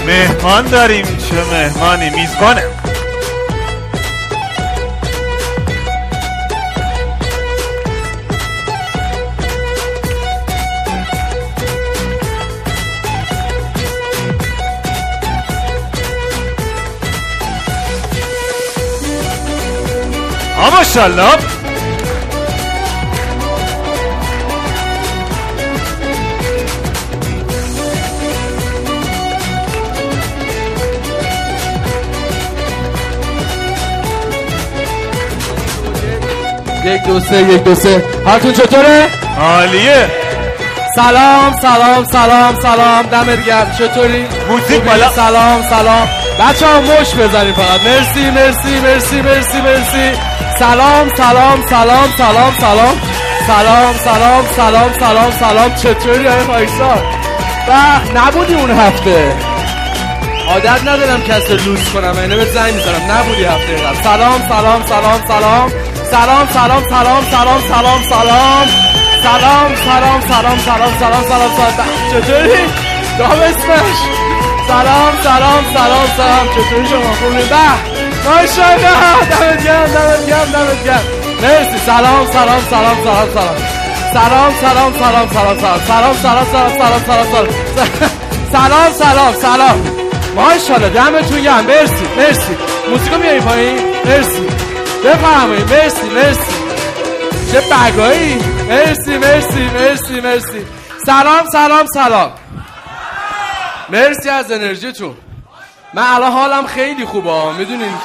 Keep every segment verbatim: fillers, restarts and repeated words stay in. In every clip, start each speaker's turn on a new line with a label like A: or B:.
A: مهمان داریم. چه مهمانی؟ میزبانه. ماشاءالله.
B: یک دو سه یک دو سه. حالتون چطوره؟
A: عالیه.
B: سلام سلام سلام سلام. دمت گرم. چطوری؟
A: موزیک بالا.
B: سلام سلام. بچه‌ها مش بزنید فقط. مرسی مرسی مرسی مرسی مرسی. سلام سلام سلام سلام سلام سلام سلام سلام سلام سلام. چطوری آقای فایسال؟ و نبودی اون هفته. عادت ندارم کسی لوس کنم. اینو به زنگ می‌زنم. نبودی هفته قبل. سلام سلام سلام سلام سلام سلام سلام سلام سلام سلام سلام سلام سلام سلام سلام سلام سلام. چطوری؟ دام اسمش. سلام سلام سلام سلام. چطوری شما؟ خوبی؟ به ماشاءالله. دمت گرم دمت گرم دمت گرم. مرسی. سلام سلام سلام سلام سلام سلام سلام سلام سلام سلام سلام سلام سلام سلام سلام سلام سلام. ماشاءالله دمتون گرم. مرسی مرسی. موسیقی میاری پایین؟ مرسی. بفرمایید. مرسی مرسی. چه بگایی. مرسی مرسی مرسی مرسی. سلام سلام سلام. مرسی از انرژیتون. من الان حالم خیلی خوبه، میدونین که.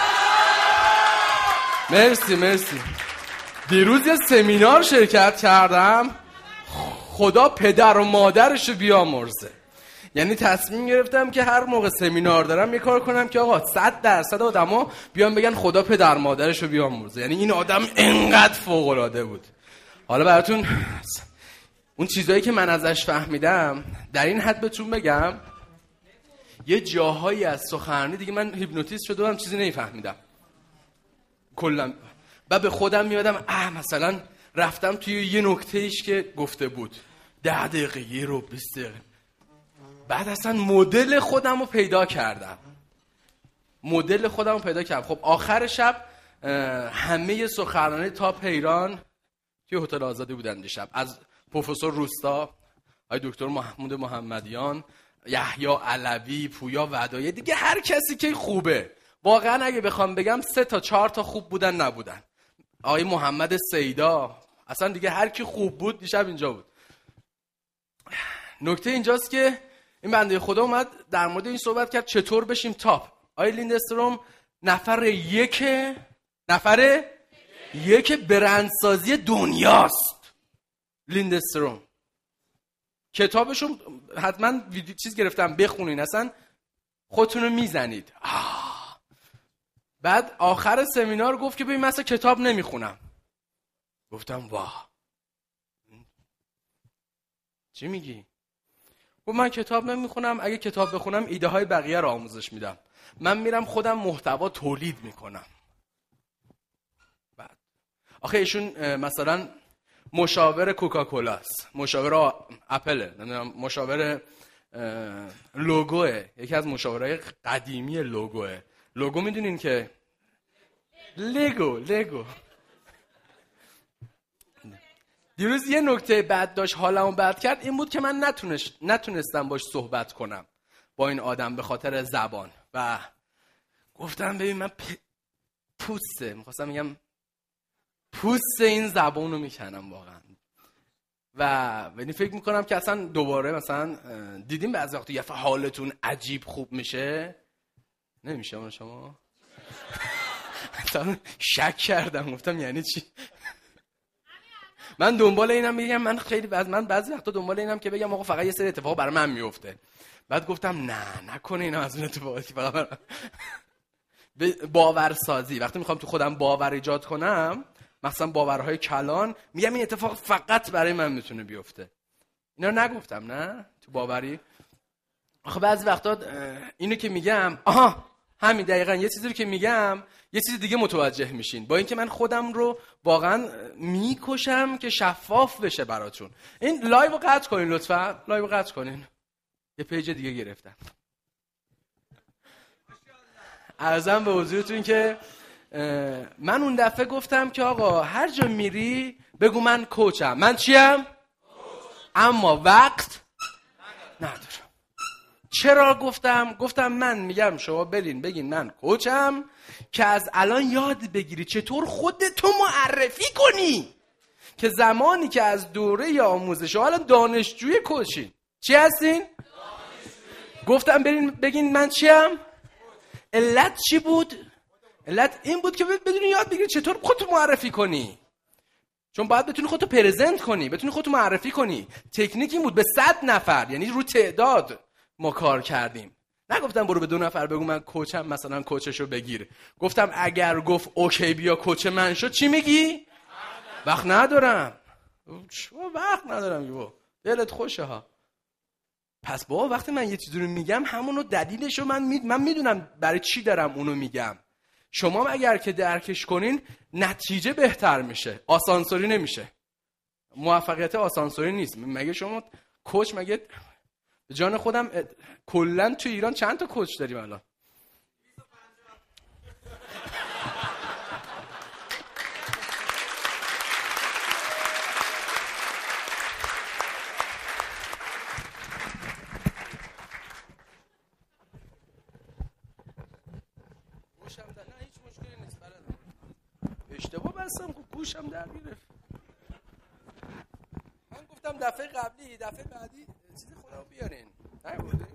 B: مرسی مرسی. دیروز یه سمینار شرکت کردم، خدا پدر و مادرشو بیامرزه. یعنی تصمیم گرفتم که هر موقع سمینار دارم یه کار کنم که آقا صد درصد آدما بیان بگن خدا پدر مادرشو بیامرزه. یعنی این آدم انقدر فوق العاده بود. حالا براتون اون چیزایی که من ازش فهمیدم در این حد بهتون بگم، یه جاهایی از سخنرانی دیگه من هیپنوتیزم شده بودم، چیزی نمیفهمیدم کلا. بعد به خودم میادم اه مثلا رفتم توی یه نکته ایش که گفته بود ده دقیقه یه رو بیست دقیقه. بعد اصلا مدل خودم رو پیدا کردم مدل خودم رو پیدا کردم خب آخر شب همه سخنرانی تاپ ایران توی هتل آزادی بودن دیشب، از پروفسور روستا، آقای دکتر محمود محمدیان، یحیی علوی، پویا ودایی، دیگه هر کسی که خوبه. واقعا اگه بخوام بگم سه تا چهار تا خوب بودن نبودن. آقای محمد سیدا، اصلا دیگه هر کی خوب بود دیشب اینجا بود. نکته اینجاست که این بنده خدا اومد در مورد این صحبت کرد چطور بشیم تاپ. آقای لیندستروم نفر یک نفر یک برندسازی دنیاست. لیندستروم کتابشون حتما ویدیو چیز گرفتم بخونین، اصلا خودتونو میزنید. آه. بعد آخر سمینار گفت که ببین من اصلا کتاب نمیخونم. گفتم واه چی میگی؟ گفت من کتاب نمیخونم، اگه کتاب بخونم ایده های بقیه رو آموزش میدم، من میرم خودم محتوا تولید میکنم. بعد آخه ایشون مثلا مشاور کوکاکولاست، مشاور اپل، نمیدونم مشاور لوگوه، یکی از مشاورای قدیمی لوگوه. لوگو میدونین که لگو لگو. دیروز یه نکته بد داشت حالمو بد کرد، این بود که من نتونش نتونستم باش صحبت کنم با این آدم به خاطر زبان و گفتم ببین من پ... پوسته میخواستم میگم پوست این زبانو میکنم واقعا. و یعنی فکر میکنم که اصلا دوباره مثلا دیدیم بعضی وقتا یه حالتون عجیب خوب میشه، نمیشه من شما شک کردم، گفتم یعنی چی؟ من دنبال اینم میگم، من خیلی بعض من بعضی وقتا دنبال اینم که بگم آقا فقط یه سری اتفاق برای من میفته. بعد گفتم نه نکنه اینا از اون اتفاقاتی فقط باورسازی. وقتی میخوام تو خودم باور ایجاد کنم، مثلا باورهای کلان، میگم این اتفاق فقط برای من میتونه بیفته. اینا رو نگفتم نه تو باوری. آخه بعضی وقتا اینو که میگم آها همین دقیقاً یه چیزی رو که میگم یه چیز دیگه متوجه میشین، با اینکه من خودم رو واقعا میکشم که شفاف بشه براتون. این لایو رو قطع کنین لطفا، لایو رو قطع کنین. یه پیج دیگه گرفتم. عرضم به حضورتون که من اون دفعه گفتم که آقا هر جا میری بگو من کوچم. من چیم؟ اما وقت ندارم. چرا گفتم؟ گفتم من میگم شما برین بگین من کوچم که از الان یاد بگیری چطور خودتو معرفی کنی که زمانی که از دوره ی آموزش الان دانشجوی کوچین. چی هستین؟ گفتم برین بگین من چیم؟ علت چی بود؟ علت این بود که بدونی یاد بگیری چطور خودتو معرفی کنی، چون باید بتونی خودتو پرزنت کنی، بتونی خودتو معرفی کنی. تکنیک این بود به صد نفر، یعنی رو تعداد ما کار کردیم. نگفتم برو به دو نفر بگو من کوچم مثلا کوچشو بگیر. گفتم اگر گفت اوکی بیا کوچ من شد چی میگی؟ وقت ندارم. وقت ندارم یو دلت خوشه ها. پس بابا وقتی من یه چیزی رو میگم همونو دلیلشو من می... من میدونم برای چی دارم اونو میگم. شما اگر که درکش کنین نتیجه بهتر میشه، آسانسوری نمیشه. موفقیت آسانسوری نیست. مگه شما کوچ مگه به جان خودم کلا تو ایران چند تا کوچ داریم الان؟ گوشم در نه هیچ مشکلی نیست. اشتباه بستم که گوشم در گرفت. من گفتم دفعه قبلی دفعه بعدی چیز خودم بیارین. نبوده؟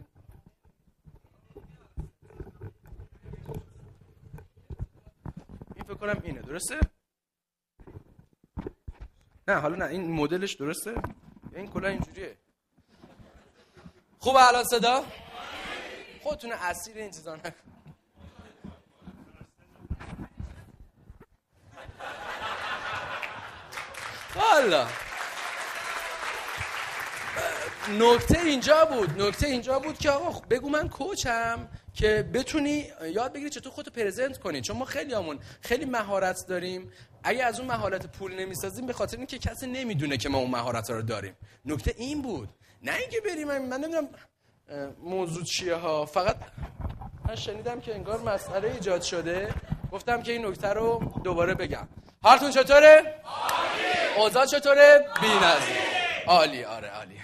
B: این فکر کنم اینه. درسته؟ نه حالا نه این مدلش درسته؟ این کلا اینجوریه. خوبه الان صدا؟ خودتون اسیر این چیزا نکن. والا نکته اینجا بود نکته اینجا بود که آقا بگو من کوچم که بتونی یاد بگیری چطور خودتو پرزنت کنی. چون ما خیلی همون خیلی مهارت داریم، اگه از اون مهارت پول نمیسازیم به خاطر اینکه کسی نمیدونه که ما اون مهارت رو داریم. نکته این بود، نه اینکه بریم من نمیدونم موضوع چیه ها. فقط من شنیدم که انگار مسئله ایجاد شده، گفتم که این نکته رو دوباره بگم. حالتون چطوره؟ عالی. اوضاع چطوره؟ بی‌نظیر. عالی. آره عالی.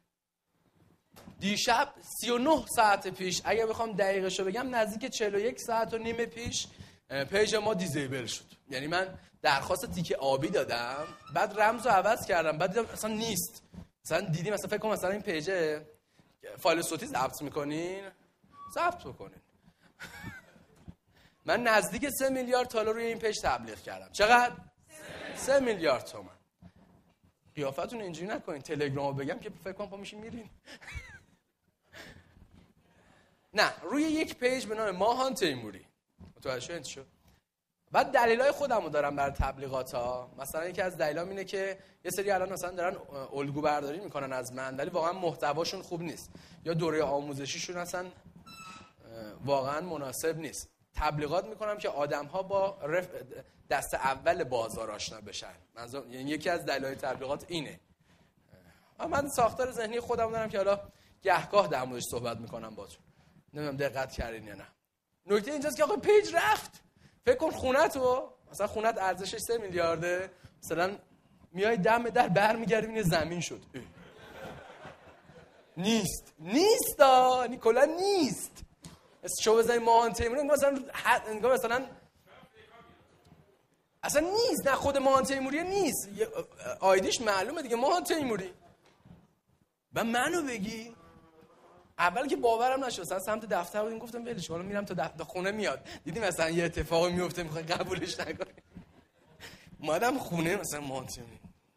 B: دیشب سی و نه ساعت پیش اگه بخوام دقیقشو بگم نزدیک چهل و یک ساعت و نیم پیش پیج ما دیزیبل شد. یعنی من درخواست تیکه آبی دادم، بعد رمزو عوض کردم، بعد دیدم اصلا نیست. مثلا دیدیم مثلا فکر کنم مثلا این پیج فایل صوتی ضبط میکنین، ضبط بکنین. من نزدیک سه میلیارد تالر روی این پیج تبلیغ کردم. چقدر؟ سه میلیارد تومان. قیافتون اینجوری نکنین تلگرامو بگم که فکر کنم پا میشین میرین. نه روی یک پیج به نام ماهان تیموری. متوجه شد؟ بعد دلایل خودمو دارم برای تبلیغات ها. مثلا یکی از دلایلام اینه که یه سری الان مثلا دارن الگو برداری میکنن از من، ولی واقعا محتواشون خوب نیست یا دوره آموزشیشون اصلا واقعا مناسب نیست. تبلیغات میکنم که آدم‌ها با رف... دست اول بازار آشنا بشن. منظور یعنی یکی از دلایل تبلیغات اینه. من ساختار ذهنی خودم دارم که حالا گهگاه در موردش صحبت میکنم باهاتون. نمیدونم دقت کردین یا نه. نکته اینجاست که آقا پیج رفت. فکر کن خونت رو مثلا خونت ارزشش سه میلیارده، مثلا میای دم در برمیگردی میبینی زمین شد. نیست نیست ها نیکولا نیست. شو بزنی ماهان تیموری مثلا انگار مثلا اصلا نیست. نه خود ماهان تیموری نیست، آیدیش معلومه دیگه ماهان تیموری. و منو بگی اول که باورم نشد، مثلا سمت دفتر بودیم گفتم ولش کن میرم تا دفتر خونه میاد، دیدیم مثلا یه اتفاقی میفته میخوای قبولش نکنی. اومدم خونه مثلا ماهان تیموری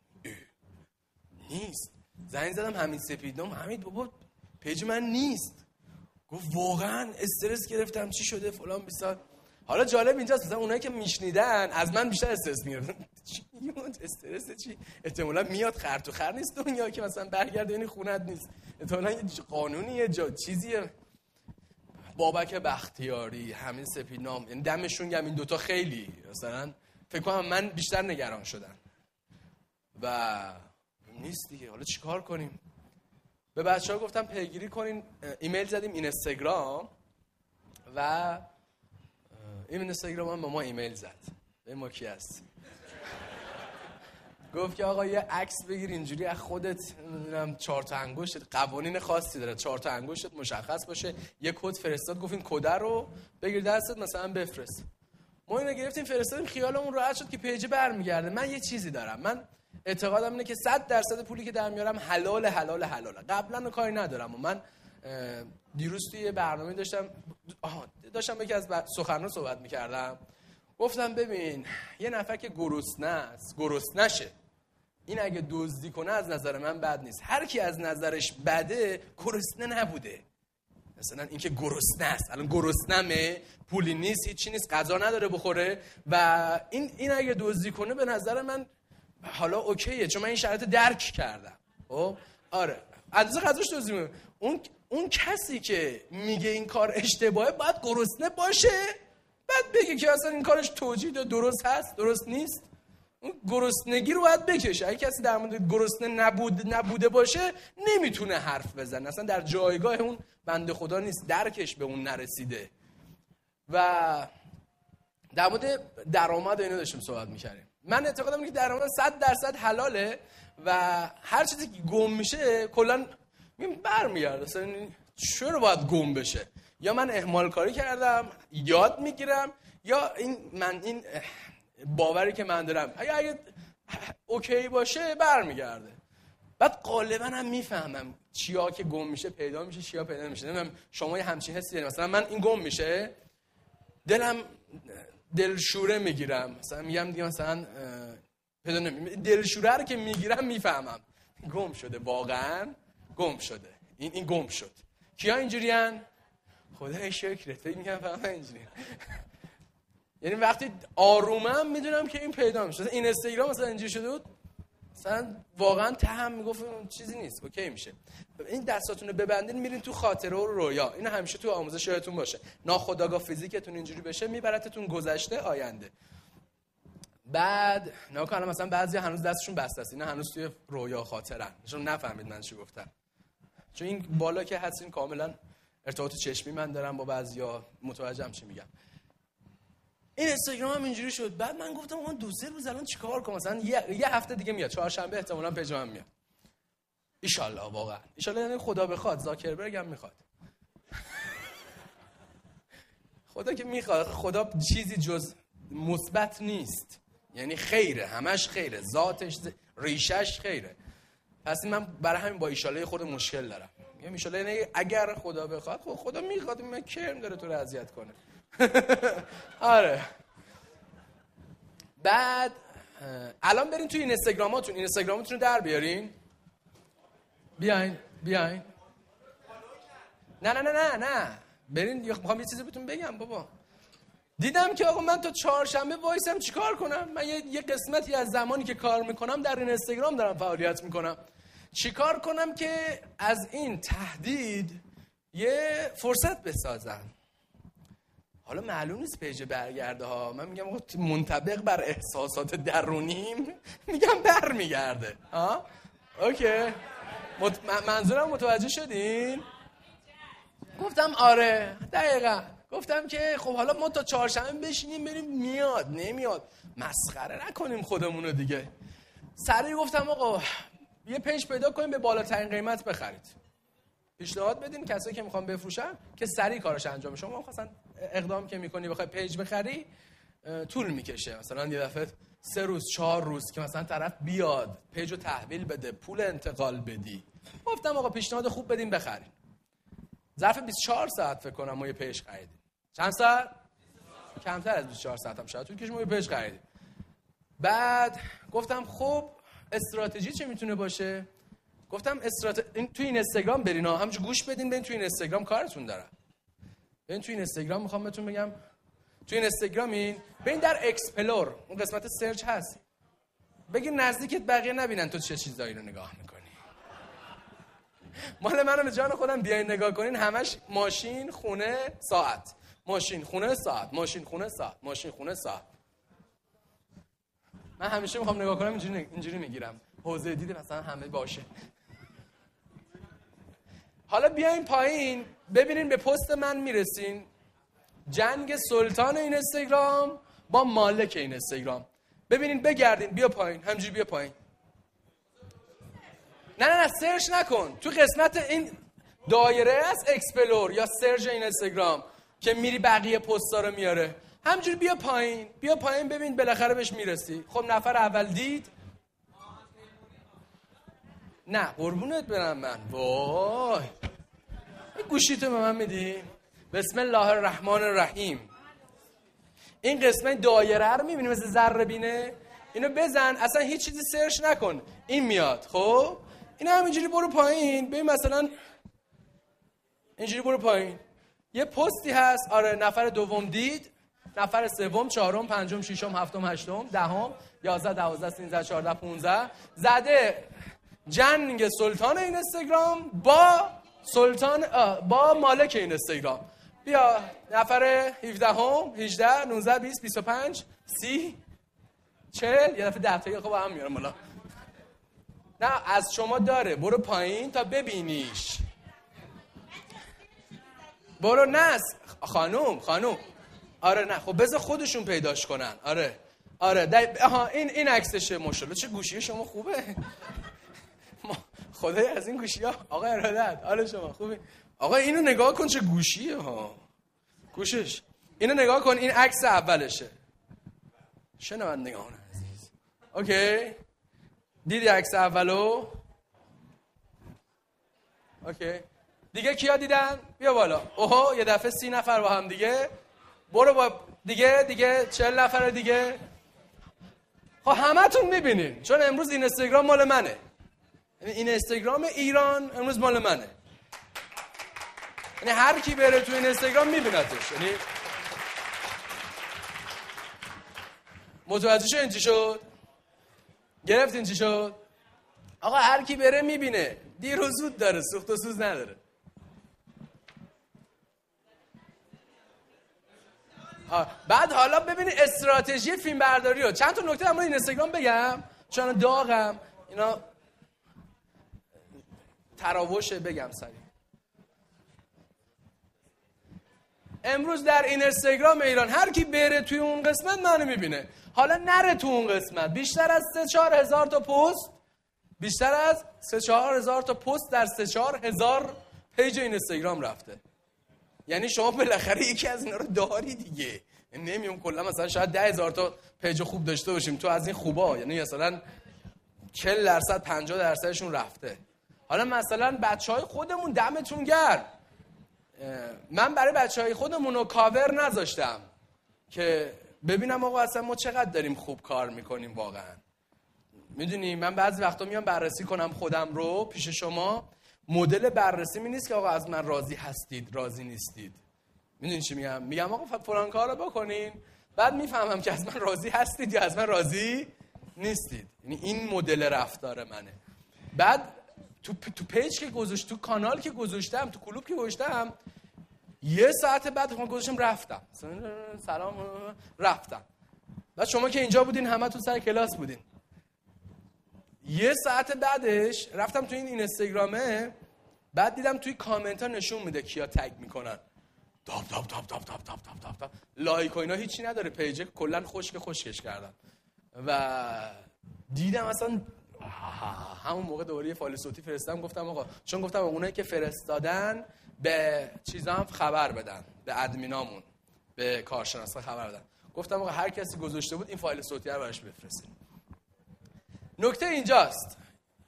B: نیست. زنگ زدم حمید سپیدنام، حمید بابا پیج من نیست. گفت واقعا استرس گرفتم چی شده فلان بیسار. حالا جالب اینجاست مثلا اونایی که میشنیدن از من بیشتر استرس میگیرن. چی میگن استرس چی؟ احتمالاً میاد خر تو خر نیست دنیا که مثلا برگرده یعنی خونت نیست. احتمالاً یه قانونیه جا چیزیه. بابک بختیاری، همین سپیدنام، یعنی دمشون گرم این دوتا خیلی مثلا فکر کنم من بیشتر نگران شدن. و نیست دیگه. حالا چیکار کنیم؟ به بچه‌ها گفتم پیگیری کنین. ایمیل زدیم اینستاگرام و این اینستاگرام هم به ما ایمیل زد. به ما کی هست؟ گفت که آقا یه عکس بگیر اینجوری از خودت، نمیدونم چهار تا انگشت، قوانین خاصی داره، چهار تا انگشتت مشخص باشه، یه کد فرستاد، گفت این کد رو بگیر دستت مثلا بفرست. ما اینو گرفتیم فرستادیم، خیالمون راحت شد که پیج برمیگرده. من یه چیزی دارم، من اعتقادم اینه که صد درصد پولی که در میارم حلال حلال حلاله. قبلا کاری ندارم و من دیروز توی یه برنامه داشتم آها داشتم یکی از سخنران صحبت می‌کردم. گفتم ببین یه نفر که گرسنه است گرسنه شه، این اگه دزدی کنه از نظر من بد نیست. هر کی از نظرش بده گرسنه نبوده. مثلا این که گرسنه است، الان گرسنمه، پولی نیست، هیچی نیست، غذا نداره بخوره و این این اگه دزدی کنه به نظر من حالا اوکیه، چون من این شرایط درک کردم. خب آره از غذاش دزدی میکنه. اون اون کسی که میگه این کار اشتباهه باید گرسنه باشه، بعد بگه که اصلا این کارش توجیه درست هست درست نیست. اون گرسنگی رو باید بکشه. اگه کسی در مورد گرسنه نبود نبوده باشه نمیتونه حرف بزنه، اصلا در جایگاه اون بنده خدا نیست، درکش به اون نرسیده. و در مورد درآمد اینو داشتیم صحبت می‌کردیم. من اعتقادم اینه که درآمد صد درصد حلاله و هر چیزی که گم میشه کلا میگم برمیگرده. اصلا چرا باید گم بشه؟ یا من اهمال کاری کردم، یاد میگیرم، یا این من این باوری که من دارم اگه اگه اوکی باشه برمیگرده. بعد غالبا هم میفهمم چیا که گم میشه پیدا میشه، چیا پیدا نمیشه. نمیدونم شما یه همچین حسی دارید؟ مثلا من این گم میشه دلم دلشوره میگیرم، مثلا میگم دیگه مثلا پیدا نمیشه. دلشوره رو که میگیرم میفهمم گم شده، واقعا گم شده، این این گم شد. کیا اینجوریان؟ خدای شکرت فکر میکنم فقط اینجوری. یعنی وقتی آرومم میدونم که این پیدا میشه. این اینستاگرام مثلا اینجوری شده بود، مثلا واقعا تهم میگفت چیزی نیست، اوکی میشه. این دستاتون رو ببندین میرین تو خاطره و رویا. این همیشه تو آموزش یادتون باشه. ناخودآگاه فیزیکتون اینجوری بشه میبرتتون گذشته آینده. بعد ناکنه مثلا بعضی هنوز دستشون بسته است، اینا هنوز توی رویا خاطرن، چون نفهمید من چی گفتم. چون این بالا که هستین کاملا ارتباط چشمی من دارم با بعضیا، متوجهم چی میگم. این اینستاگرام هم اینجوری شد. بعد من گفتم من دو سه روز الان چیکار کنم؟ مثلا یه, یه هفته دیگه میاد، چهارشنبه احتمالاً پیجم میاد. ان شاءالله، واقعا ان شاءالله، یعنی خدا بخواد، زاکربرگ هم میخواد. خدا که میخواد، خدا چیزی جز مثبت نیست، یعنی خیره، همش خیره، ذاتش ریشش خیره. پس من برای همین با ان شاءالله خود مشکل دارم. میگم ان شاءالله یعنی اگر خدا بخواد، خب خدا میخواد، من کرم داره تو رو اذیت کنه. آره. بعد الان برین توی اینستاگراماتون، اینستاگرامتون رو در بیارین، بیاین بیاین. نه نه نه نه نه برین، میخوام یه چیزی بهتون بگم بابا. دیدم که آقا من تا چهارشنبه وایسم چیکار کنم؟ من یه, یه قسمتی از زمانی که کار میکنم در این اینستاگرام دارم فعالیت میکنم. چیکار کنم که از این تهدید یه فرصت بسازم؟ حالا معلوم نیست پیج برگرده ها. من میگم آقا منطبق بر احساسات درونیم میگم برمیگرده. ها اوکی. مت... منظورم متوجه شدین؟ گفتم آره دقیقاً. گفتم که خب حالا ما تا چهارشنبه بشینیم بریم، میاد نمیاد مسخره نکنیم خودمونو دیگه. سریع گفتم آقا یه پیج پیدا کنیم به بالاترین قیمت بخرید، پیشنهاد بدین کسایی که میخوان بفروشن که سریع کارش انجام بشه. شما مثلا اقدام که میکنی بخوای پیج بخری طول میکشه، مثلا یه دفعه سه روز چهار روز که مثلا طرف بیاد پیجو تحویل بده، پول انتقال بدی. گفتم آقا پیشنهاد خوب بدین بخرین. ظرف بیست و چهار ساعت فکر کنم ما یه پیج خریدیم. چند ساعت؟ کمتر از بیست و چهار ساعت هم شاید طول کشه ما یه پیج خریدیم. بعد گفتم خب استراتژی چه میتونه باشه؟ گفتم استرات این تو این اینستاگرام برین ها، همونجوری گوش بدین، برین تو این اینستاگرام کارتون دارم. برین تو این اینستاگرام، میخوام بهتون بگم تو این اینستاگرام این برین در اکسپلور، اون قسمت سرچ هست، بگین نزدیکت بقیه نبینن تو چه چیزایی رو نگاه میکنی. مال منو به جان خودم بیاین نگاه کنین، همش ماشین خونه ساعت، ماشین خونه ساعت، ماشین خونه ساعت، ماشین خونه ساعت. من همیشه میخوام نگاه کنم اینجوری اینجوری میگیرم، حوزه دید مثلا همه باشه. حالا بیاین پایین ببینین به پست من میرسین. جنگ سلطان این اینستاگرام با مالک این اینستاگرام. ببینین بگردین، بیا پایین، همینجوری بیا پایین. نه نه نه سرچ نکن. تو قسمت این دایره از اکسپلور یا سرچ این اینستاگرام که میری بقیه پست‌ها رو میاره، همینجوری بیا پایین، بیا پایین ببین بالاخره بهش میرسی. خب نفر اول دید؟ نه قربونت برم من. وای این گوشیتو به من میدی؟ بسم الله الرحمن الرحیم. این قسمت دایره رو میبینی مثل ذره بینه؟ اینو بزن، اصلا هیچ چیزی سرچ نکن، این میاد. خب این همینجوری برو پایین، ببین مثلا اینجوری برو پایین، یه پستی هست. آره نفر دوم دید، نفر سوم، چهارم، پنجم، ششم، هفتم، هشتم، دهم، یازده، دوازده، سیزده، چهارده، پانزده زده جنگ سلطان این اینستاگرام با سلطان با مالک این اینستاگرام. بیا نفر هفدهم، هجده، نوزده، بیست، بیست و پنج، سی، چهل، یه دفعه ده تا خب هم میارم بالا. نه از شما داره، برو پایین تا ببینیش. برو نس خانوم خانوم آره نه خب بذار خودشون پیداش کنن. آره آره دای... آها این این عکسشه. ماشاءالله چه گوشی شما خوبه. خدای از این گوشی‌ها آقا ارادت. حالا شما خوبه. آقا اینو نگاه کن چه گوشیه ها. گوشش. اینو نگاه کن، این عکس اولشه. شنوندگان عزیز. اوکی. دیدی عکس اولو؟ اوکی. دیگه کیا دیدن؟ بیا بالا. اوه یه دفعه سی نفر با هم دیگه. برو با دیگه دیگه چهل نفر دیگه. خب همتون میبینین چون امروز این اینستاگرام مال منه. این اینستاگرام ایران امروز مال منه. یعنی هر کی بره تو این اینستاگرام میبینتش. یعنی متوجه شو این چی شد؟ گرفت این چی شد؟ آقا هر کی بره میبینه. دیر و زود داره، سوخت و سوز نداره. بعد حالا ببینید استراتژی فیلم برداری رو. چند تا نکته در مورد این اینستاگرام بگم چون داغم اینا تراوشه. بگم سریع. امروز در این اینستاگرام ایران هر کی بره توی اون قسمت منو میبینه. حالا نره تو اون قسمت، بیشتر از سه چهار هزار تا پست بیشتر از سه چهار هزار تا پست در سه چهار هزار پیج این اینستاگرام رفته. یعنی شما بالاخره یکی از اینا رو داری دیگه. نمیام کلا مثلا شاید ده هزار تا پیج خوب داشته باشیم تو از این خوبا، یعنی مثلا چهل درصد پنجاه درصدشون رفته. حالا مثلا بچهای خودمون دمتون گرم، من برای بچهای خودمون رو کاور نذاشتم که ببینم آقا اصلا ما چقدر داریم خوب کار میکنیم واقعا. میدونی من بعضی وقتا میام بررسی کنم خودم رو پیش شما. مدل بررسی می نیست که آقا از من راضی هستید راضی نیستید. میدونی چی میگم؟ میگم آقا فلان کارو بکنین، بعد میفهمم که از من راضی هستید یا از من راضی نیستید. یعنی این مدل رفتار منه. بعد تو تو پیج که گذاشت، تو کانال که گذاشتم، تو کلوب که گذاشتم، یه ساعت بعد من گذاشتم رفتم. سلام رفتم. بعد شما که اینجا بودین همه تو سر کلاس بودین. یه ساعت بعدش رفتم تو این اینستاگرامه، بعد دیدم توی کامنت ها نشون میده کیا تگ میکنن. داب داب داب داب داب داب داب داب داب. لایک و اینا هیچی نداره پیج، کلا خشک خشکش کردن. و دیدم اصلا همون موقع دوباره یه فایل صوتی فرستادم، گفتم آقا، چون گفتم اونایی که فرستادن به چیزام خبر بدن، به ادمینامون، به کارشناسا خبر بدن. گفتم آقا هر کسی گذاشته بود این فایل صوتی رو براش بفرستین. نکته اینجاست،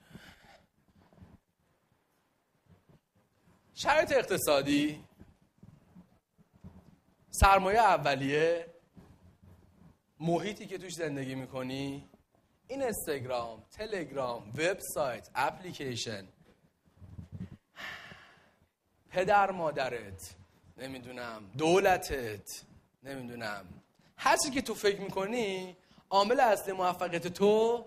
B: شرایط اقتصادی، سرمایه اولیه، محیطی که توش زندگی میکنی، این اینستاگرام، تلگرام، وبسایت، اپلیکیشن، پدر مادرت، نمیدونم دولتت، نمیدونم هر چی که تو فکر میکنی عامل اصلی موفقیت تو.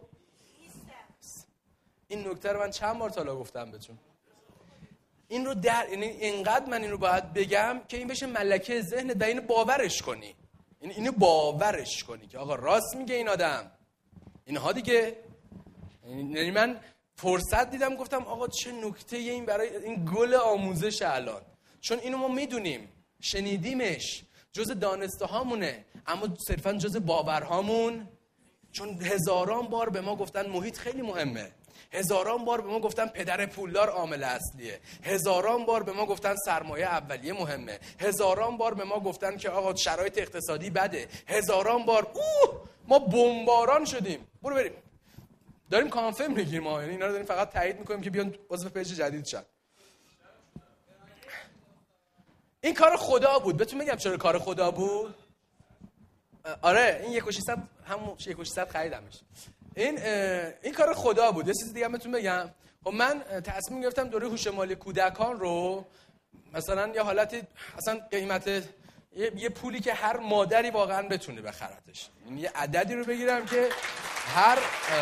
B: این نکته رو من چند بار تالا گفتم بهتون. این رو در یعنی اینقدر من این رو باید بگم که این بشه ملکه ذهنت و اینو باورش کنی. این اینو باورش کنی که آقا راست میگه این آدم. اینها دیگه، یعنی من فرصت دیدم گفتم آقا چه نکته این برای این گل آموزش الان، چون اینو ما میدونیم، شنیدیمش، جز دانسته هامونه، اما صرفا جز باورهامون. چون هزاران بار به ما گفتن محیط خیلی مهمه، هزاران بار به ما گفتن پدر پولدار عامل اصلیه، هزاران بار به ما گفتن سرمایه اولیه مهمه، هزاران بار به ما گفتن که آقا شرایط اقتصادی بده، هزاران بار اوه ما بمباران شدیم. برو بریم داریم کانفرم میگیم ما، یعنی اینا رو داریم فقط تایید میکنیم که بیان عضو پیج جدید شن. این کار خدا بود. بهتون میگم چرا کار خدا بود. آره این یک و ششصد همون یک و ششصد خریدمش. این این کار خدا بود. یه چیز دیگه هم بهتون بگم. خب من تصمیم گرفتم دوره هوش مالی کودکان رو مثلا یه حالتی اصلا قیمت یه, یه پولی که هر مادری واقعا بتونه بخرتش، یعنی یه عددی رو بگیرم که هر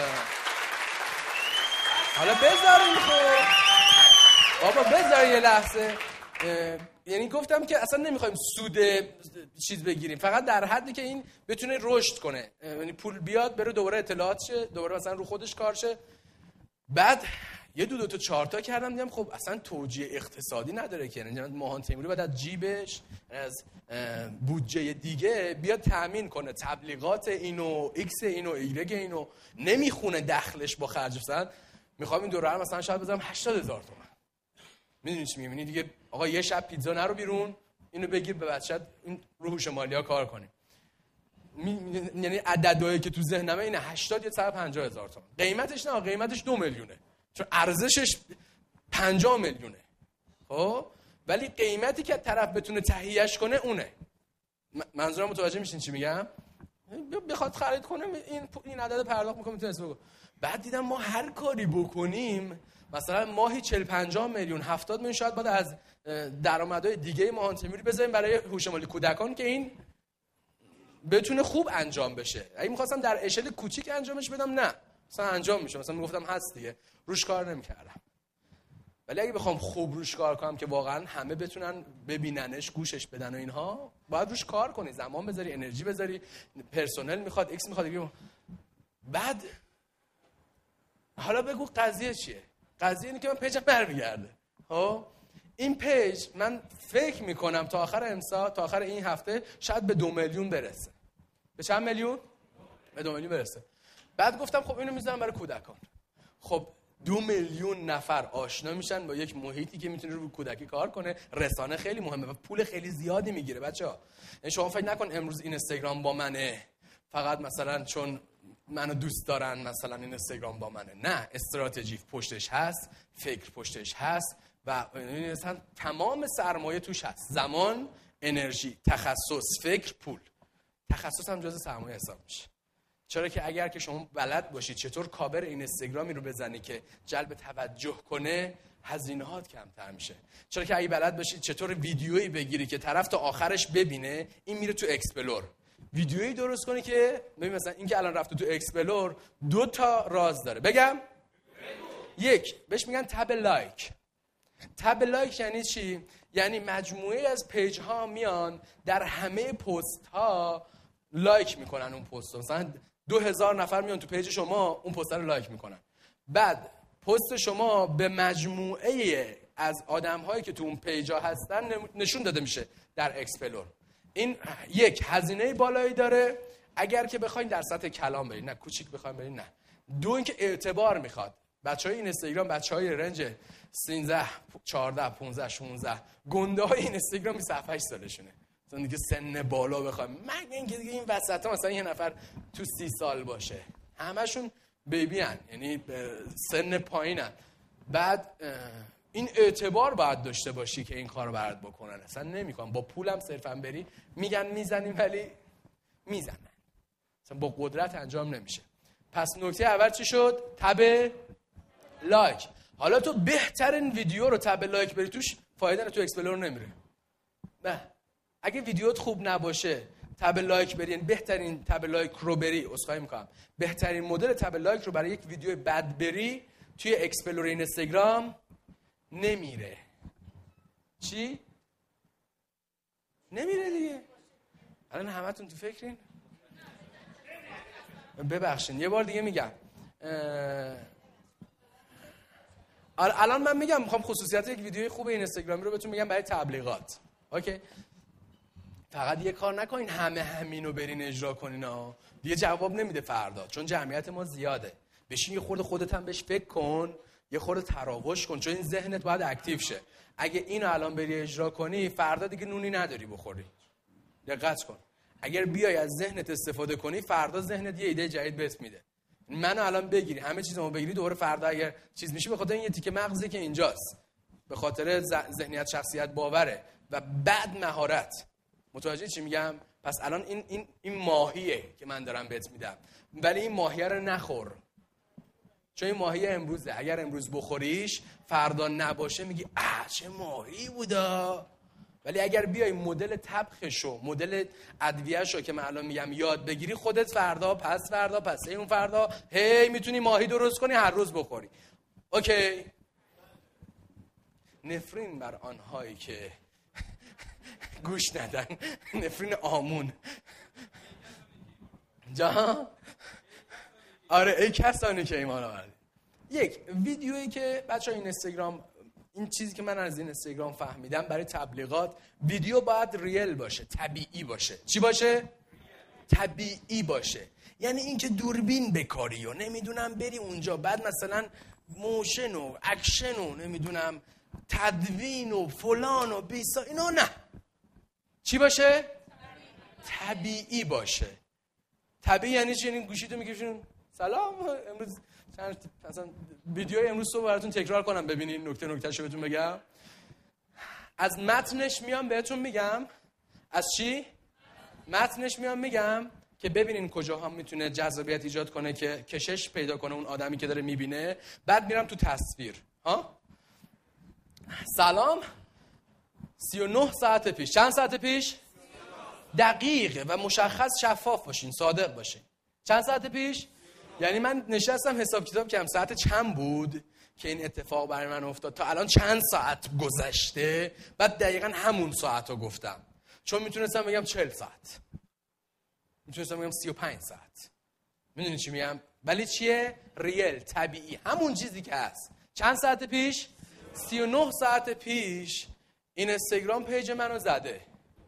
B: حالا بذارین خب بابا بذار یه لحظه، یعنی گفتم که اصلا نمیخوایم سود چیز بگیریم، فقط در حدی که این بتونه رشد کنه، یعنی پول بیاد بره دوباره اطلاعات شه، دوباره مثلا رو خودش کار شه. بعد یه دو دو تا چهار تا کردم دیدم خب اصلا توجیه اقتصادی نداره که، یعنی ماهان تیموری باید از جیبش از بودجه دیگه بیاد تامین کنه تبلیغات اینو ایکس اینو ایگرگ اینو، نمیخونه دخلش با خرج مثلا میخوام این دوره مثلا شاید بذارم هشتاد هزار تومان. میدونی چی میگم؟ یعنی دیگه آقا یه شب پیتزا نرو بیرون، اینو بگیر به بچت این رو هوش مالی‌ها کار کنیم. می... یعنی عددهایی که تو ذهنمه اینه هشتاد یا صد و پنجاه هزار تومان. قیمتش نه، قیمتش دو میلیونه. چون ارزشش پنجاه میلیونه. خب ولی قیمتی که طرف بتونه تهیهش کنه اونه. منظورم متوجه میشین چی میگم؟ بخواد خرید کنه این این عدد پرداخت میکنه میتونه اسم. بعد دیدم ما هر کاری بکنیم مثلا ماهی چهل پنجاه میلیون هفتاد میلیون شاید بعد از درآمدهای دیگه ماهان تیموری بذاریم برای هوش مالی کودکان که این بتونه خوب انجام بشه. اگه می‌خواستم در اشل کوچیک انجامش بدم نه مثلا انجام میشه، مثلا میگفتم هست دیگه، روش کار نمی‌کردم. ولی اگه بخوام خوب روش کار کنم که واقعا همه بتونن ببیننش گوشش بدن و اینها، باید روش کار کنی، زمان بذاری، انرژی بذاری، پرسنل میخواد، ایکس میخواد. بعد حالا بگو قضیه چیه؟ قضیه اینه که من پیجم برمیگرده. ها این پیج من فکر میکنم تا آخر امسال، تا آخر این هفته شاید به دو میلیون برسه. به چند میلیون؟ به دو میلیون برسه. بعد گفتم خب اینو میذارم برای کودکان. خب دو میلیون نفر آشنا میشن با یک محیطی که میتونه رو کودکی کار کنه. رسانه خیلی مهمه و پول خیلی زیادی میگیره بچه‌ها. یعنی شما فکر نکن امروز این اینستاگرام با منه فقط مثلا چون منو دوست دارن مثلا این اینستاگرام با منه. نه، استراتژی پشتش هست، فکر پشتش هست و مثلا تمام سرمایه توش هست. زمان، انرژی، تخصص، فکر، پول. تخصص هم جز سرمایه حساب میشه. چرا که اگر که شما بلد باشید چطور کاور این اینستاگرامی رو بزنی که جلب توجه کنه، هزینه‌هات کمتر میشه. چرا که اگه بلد باشید چطور ویدیویی بگیری که طرف تا آخرش ببینه، این میره تو اکسپلور. ویدیویی درست کنی که ببین مثلا این که الان رفته تو اکسپلور دو تا راز داره. بگم؟ یک، بهش میگن تب لایک. تب لایک یعنی چی؟ یعنی مجموعه از پیج ها میان در همه پست ها لایک میکنن اون پست ها. مثلا دو هزار نفر میان تو پیج شما اون پست رو لایک میکنن. بعد پست شما به مجموعه از آدم هایی که تو اون پیج ها هستن نشون داده میشه در اکسپلور. این یک هزینه بالایی داره اگر که بخواید در سطح کلام برید، نه کوچیک بخواید برید، نه. دو اینکه اعتبار میخواد. بچهای این اینستاگرام بچهای رنج سیزده چهارده پانزده شانزده گنده های این اینستاگرام بیست و هفت سالشونه. مثلا دیگه سن بالا بخوایم من اینکه دیگه این وسطا مثلا یه نفر تو سی سال باشه، همشون بیبی ان، یعنی سن پایینن. بعد این اعتبار باید داشته باشی که این کارو برات بکنن. اصلا نمیکنن با پولم صرفا بری میگن میزنیم ولی میزنن، اصلا با قدرت انجام نمیشه. پس نکته اول چی شد؟ تب لایک. حالا تو بهترین ویدیو رو تب لایک بری توش فایده نه، تو اکسپلور نمیره. نه، اگه ویدیوت خوب نباشه تب لایک بری، یعنی بهترین تب لایک رو بری، اسخای میکنم، بهترین مدل تب لایک رو برای یک ویدیو بد بری توی اکسپلور اینستاگرام نمیره. چی؟ نمیره دیگه. الان همتون تو فکرین؟ ببخشین یه بار دیگه میگم. الان من میگم میخوام خصوصیات یک ویدیوی خوب اینستاگرامی رو بهتون میگم برای تبلیغات. اوکی؟ فقط یه کار نکنین همه همینو برین اجرا کنین ها، دیگه جواب نمیده فردا، چون جمعیت ما زیاده. بشین یه خورده خودت هم بهش فکر کن، یه خورده تراوش کن، چون این ذهنت باید اکتیو شه. اگه اینو الان بری اجرا کنی فردا دیگه نونی نداری بخوری. دقت کن، اگر بیای از ذهنت استفاده کنی فردا ذهنت یه ایده جدید بهت میده. منو الان بگیری همه چیزمو بگیری، دوباره فردا اگر چیز میشه به خاطر این یه تیکه مغزی که اینجاست، به خاطر ذهنیت، شخصیت، باوره و بعد مهارت. متوجه چی میگم؟ پس الان این این این ماهیه که من دارم بهت میدم، ولی این ماهیه رو نخور، چون این ماهی امروزه. اگر امروز بخوریش فردا نباشه میگی اه چه ماهی بودا. ولی اگر بیای مدل طبخشو، مدل ادویه‌شو که من الان میگم یاد بگیری، خودت فردا، پس فردا، پس اون فردا هی میتونی ماهی درست کنی، هر روز بخوری. اوکی؟ نفرین بر آنهایی که گوش ندن، نفرین آمون. جا آره ای کسانی که ایمان آوردید. یک ویدیویی که بچه ها این اینستاگرام، این چیزی که من از این اینستاگرام فهمیدم برای تبلیغات، ویدیو باید ریل باشه، طبیعی باشه. چی باشه؟ طبیعی باشه. یعنی اینکه دوربین بکاری و نمیدونم بری اونجا بعد مثلا موشن و اکشن و نمیدونم تدوین و فلان و بیسا، اینا نه. چی باشه؟ طبیعی, طبیعی باشه. طبیعی یعنی چی؟ یعنی گوشیتو میکشون سلام امروز مثلا ویدیوی امروز صبح براتون تکرار کنم ببینین نکته نکتهشو بهتون بگم. از متنش میام بهتون میگم. از چی؟ متنش میام میگم که ببینین کجاها میتونه جذابیت ایجاد کنه که کشش پیدا کنه اون آدمی که داره میبینه. بعد میرم تو تصویر. ها؟ سلام سی و نه ساعت پیش. چند ساعت پیش؟ دقیق و مشخص، شفاف باشین، صادق باشین. چند ساعت پیش؟ یعنی من نشستم حساب کتاب کردم ساعت چند بود که این اتفاق برای من افتاد، تا الان چند ساعت گذشته، بعد دقیقاً همون ساعت رو گفتم. چون میتونستم بگم چهل ساعت، میتونستم بگم سی و پنج ساعت. میدونی چی میگم؟ ولی چیه؟ ریل، طبیعی، همون چیزی که هست. چند ساعت پیش؟ سی و نه ساعت پیش این اینستاگرام پیج منو زده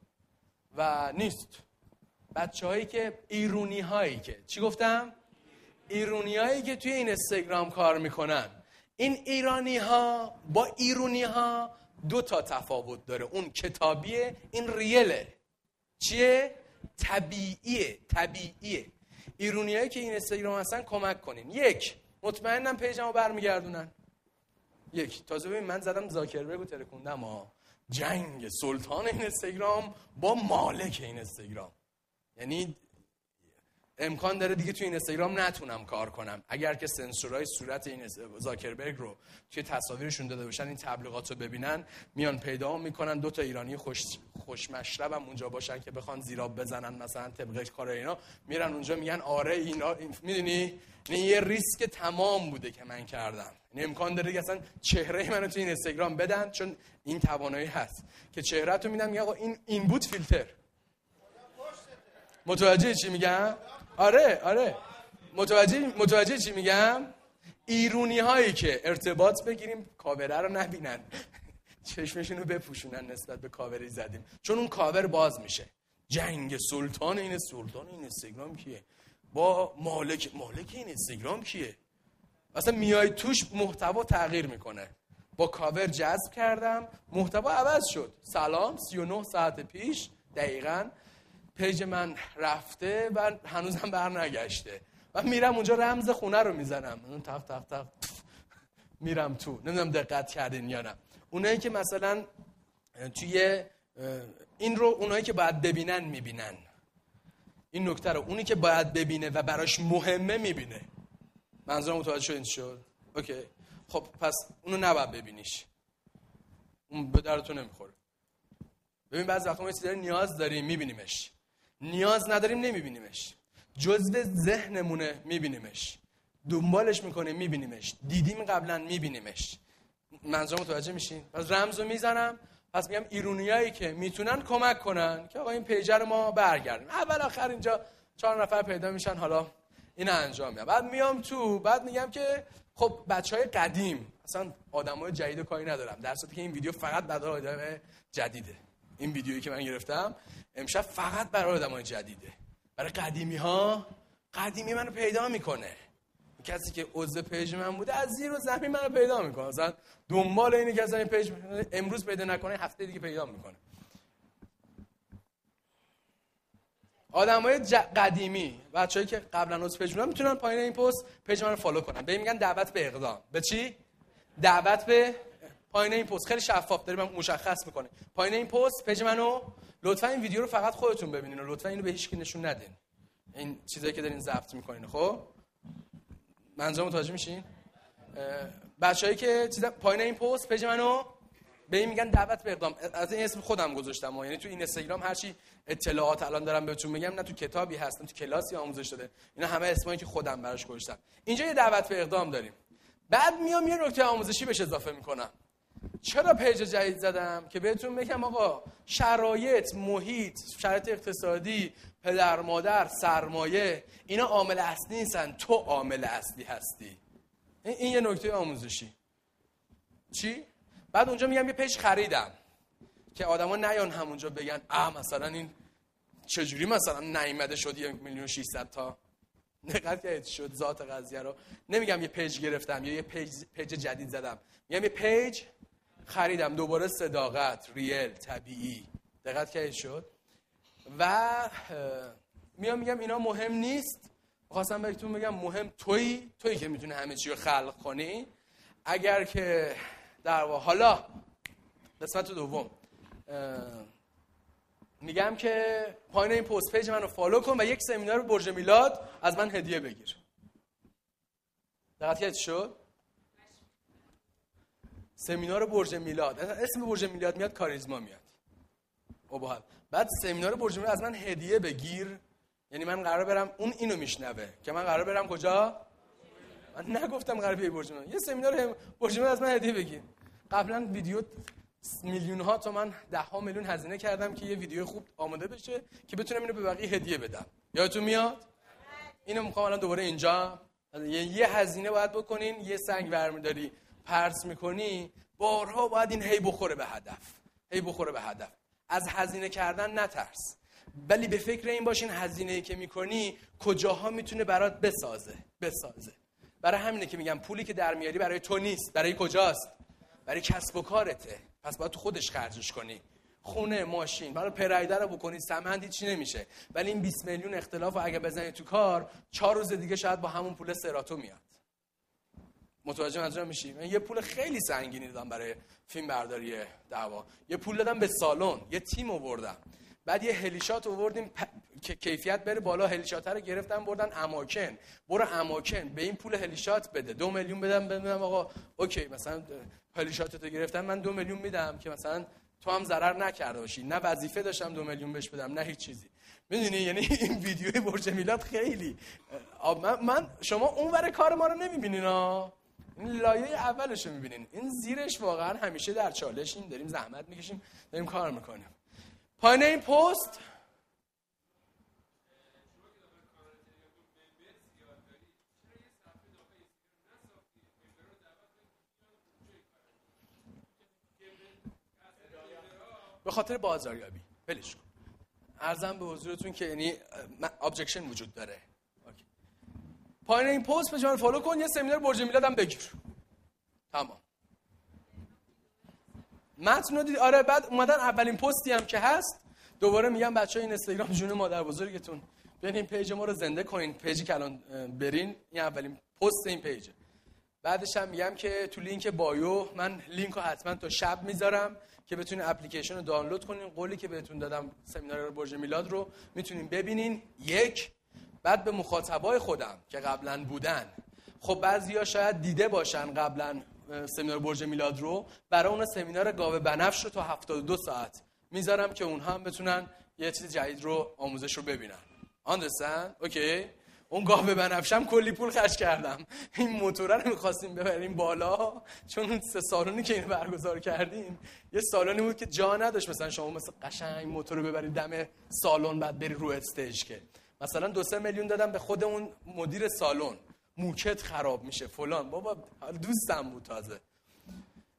B: و نیست. بچه هایی که ایرونی هایی که چی گفتم؟ ایرونی هایی که توی این اینستاگرام کار میکنن. این ایرانی ها با ایرونی ها دو تا تفاوت داره. اون کتابیه، این ریله. چیه؟ طبیعیه. طبیعیه. ایرونی هایی که این اینستاگرام هستن کمک کنین. یک، مطمئنم پیجمو برمیگردونن. یک، تازه ببین من زدم زاکربرگو ترکوندم ها. جنگ سلطان این اینستاگرام با مالک این اینستاگرام. یعنی امکان داره دیگه توی این اینستاگرام نتونم کار کنم اگر که سنسورهای صورت این زاکربرگ رو توی تصاویرشون داده باشن، این تبلیغات رو ببینن، میان پیدا میکنن دو تا ایرانی خوش خوش مشرب هم اونجا باشن که بخوان زیراب بزنن مثلا طبق کار اینا، میرن اونجا میگن آره اینا این میدونی این یه ریسک تمام بوده که من کردم. یعنی امکان داره که اصلا چهره منو توی این اینستاگرام بدن، چون این توانایی هست که چهرهتو میدن میگن آقا این این بود فیلتر. متوجه چی میگم؟ آره آره متوجه متوجه چی میگم؟ ایرونی هایی که ارتباط بگیریم کاوره رو نبینن، چشمشون رو بپوشونن نسبت به کاوری زدیم، چون اون کاور باز میشه. جنگ سلطان این سلطان این اینستاگرام کیه؟ با مالک مالک این اینستاگرام کیه؟ اصلا میای توش محتوا تغییر میکنه. با کاور جذب کردم، محتوا عوض شد. سلام سی و نه ساعت پیش دقیقاً پیج من رفته و هنوزم بر نگشته. من میرم اونجا رمز خونه رو میزنم، اون تق تق تق میرم تو. نمیدونم دقت کردین یا نه. اونایی که مثلا توی این رو اونایی که باید ببینن میبینن. این نکته رو اونی که باید ببینه و براش مهمه میبینه. منظورم متوجه شدین شد؟ اوکی. خب پس اونو نباید ببینیش. اون به درتون نمیخوره. ببین بعضی وقتا ما یه چیزی نیاز داریم میبینیمش. نیاز نداریم نمیبینیمش. جزء ذهنمونه میبینیمش. دنبالش میکنیم میبینیمش. دیدیم قبلا میبینیمش. منظورم متوجه میشین؟ پس رمزو میزنم. پس میگم ایرونیایی که میتونن کمک کنن که آقا این پیج رو ما برگردیم. اول آخر اینجا چهار نفر پیدا میشن، حالا اینو انجام میدم. بعد میام تو، بعد میگم که خب بچهای قدیم اصلا آدمای جدید کاری ندارم، در صورتی که این ویدیو فقط برای آدمای جدیده. این ویدیویی که من گرفتم امشب فقط برای آدمای جدیده. برای قدیمی ها، قدیمی منو پیدا میکنه. کسی که عضو پیج من بوده از زیر و زمین منو پیدا میکنه. مثلا دنبال اینه که از این پیج امروز پیدا نکنه هفته دیگه پیدا میکنه. آدمای ج... قدیمی، بچه‌ای که قبلا عضو پیج بودن میتونن پایین این پست پیج منو فالو کنن. بهم میگن دعوت به اقدام. به چی؟ دعوت به پایین این پست خیلی شفاف داره من مشخص میکنه. پایین این پست پیج منو لطفا این ویدیو رو فقط خودتون ببینین و لطفا اینو به هیچ کی نشون ندین. این چیزایی که دارین ضبط میکنین. خب منظور متوجه میشین؟ بچه‌ای که چیزا پایین این پست پیج منو به این میگن دعوت به اقدام. از این اسم خودم گذاشتم. یعنی تو این اینستاگرام هر چی اطلاعات الان دارم بهتون میگم نه تو کتابی هست نه تو کلاسی آموزش داده. اینا همه اسمایی که خودم براش گذاشتم. اینجا یه دعوت به اقدام داریم. بعد میام یه نکته آموزشی بهش اضافه میکنم. چرا پیج جدید زدم؟ که بهتون میگم آقا شرایط، محیط، شرایط اقتصادی، پدر مادر، سرمایه اینا عامل اصلی نیستن، تو عامل اصلی هستی. این, این یه نکته آموزشی. چی؟ بعد اونجا میگم یه پیج خریدم که آدما نیان همونجا بگن آ مثلا این چجوری مثلا نیامده شد یک میلیون و ششصد تا. دقت کردید شد ذات قضیه رو. نمیگم یه پیج گرفتم یا یه پیج پیج جدید زدم. میگم یه پیج خریدم. دوباره صداقت، ریل، طبیعی. دقت کردید شد. و میام میگم اینا مهم نیست. می‌خواستم بهتون بگم مهم تویی، تویی که میتونه همه چی رو خلق کنی. اگر که در واقع حالا قسمت دوم میگم که پایین این پست پیج منو فالو کن و یک سمینار برج میلاد از من هدیه بگیر. دقت کردید شد؟ سمینار برج میلاد. اسم برج میلاد میاد کاریزما میاد. اوبال. بعد سمینار برج میلاد از من هدیه بگیر. یعنی من قرار برم اون اینو میشنوه که من قرار برم کجا؟ من نگفتم قرار بیای برج میلاد. یه سمینار برج میلاد از من هدیه بگیر. قبلا ویدیو میلیون ها تومن ده ها میلیون هزینه کردم که یه ویدیو خوب آماده بشه که بتونم اینو به بقیه هدیه بدم. یادتون میاد؟ اینو میخوام الان دوباره اینجا یه هزینه باید بکنین، یه سنگ برمیداری پرس میکنی، بارها باید این هی بخوره به هدف. هی بخوره به هدف. از هزینه کردن نترس. ولی به فکر این باشین هزینه‌ای که میکنی کجاها میتونه برات بسازه. بسازه. برای همینه که میگم پولی که در میاری برای تو نیست. برای کجاست؟ برای کسب و کارته. پس باید تو خودش خرجش کنی. خونه، ماشین، برای پرایده رو بکنی سمندی چی نمیشه. ولی این بیست میلیون اختلاف رو اگه بزنی تو کار، چهار روز دیگه شاید با همون پول سراتو میاد. متوجه منظورم میشی؟ من یه پول خیلی سنگینی دادم برای فیلم برداری دعوا. یه پول دادم به سالن، یه تیم آوردم. بعد یه هلیشات آوردیم پ... که کیفیت بره بالا. هلیشات رو گرفتم بردن اماکن. برو اماکن به این پول هلیشات بده. دو میلیون بدم بدم آقا اوکی مثلا هلیشاتتو گرفتم من دو میلیون میدم که مثلا تو هم ضرر نکرده باشی. نه وظیفه داشتم دو میلیون بهش بدم نه هیچ چیزی. میدونی یعنی این ویدیوی برج میلاد خیلی من, من شما اونور کار ما رو نمیبینین ها. این لایه اولش رو میبینین. این زیرش واقعا همیشه در چالشیم، داریم زحمت میکشیم، داریم کار میکنیم. پایین این پست به خاطر بازاریابی ولش کن. عرضم به حضورتون که یعنی ابجکشن وجود داره. اوکی. پایین این پست بجا فالو کن، یه سمینار برج میلاد هم بگیر. تمام. متن رو دید. آره بعد اومدن اولین پستی هم که هست دوباره میگم بچه‌ها این اینستاگرام جون مادر بزرگتون بیاین این پیج ما رو زنده کنین. پیجی که الان برین این اولین پست این پیجه. بعدش هم میگم که تو لینک بایو من لینک رو حتما تا شب میذارم که بتونین اپلیکیشن رو دانلود کنین. قولی که بهتون دادم سمینار برج میلاد رو میتونین ببینین. یک بعد به مخاطبای خودم که قبلا بودن، خب بعضیا شاید دیده باشن قبلا سمینار برج میلاد رو، برای اون سمینار گاو بنفش رو تا هفتاد و دو ساعت میذارم که اونها هم بتونن یه چیز جدید رو آموزش رو ببینن. آندرستند؟ اوکی. اون گاو بنفشم کلی پول خرج کردم. این موتور رو می‌خواستیم ببریم بالا چون اون سه سالونی که اینو برگزار کردیم یه سالونی بود که جا نداشت مثلا شما مثلا قشنگ موتور رو ببرید دم سالن بعد بری رو استیج که مثلا دو سه میلیون دادم به خود اون مدیر سالن. موکت خراب میشه فلان. بابا دوستم بود تازه.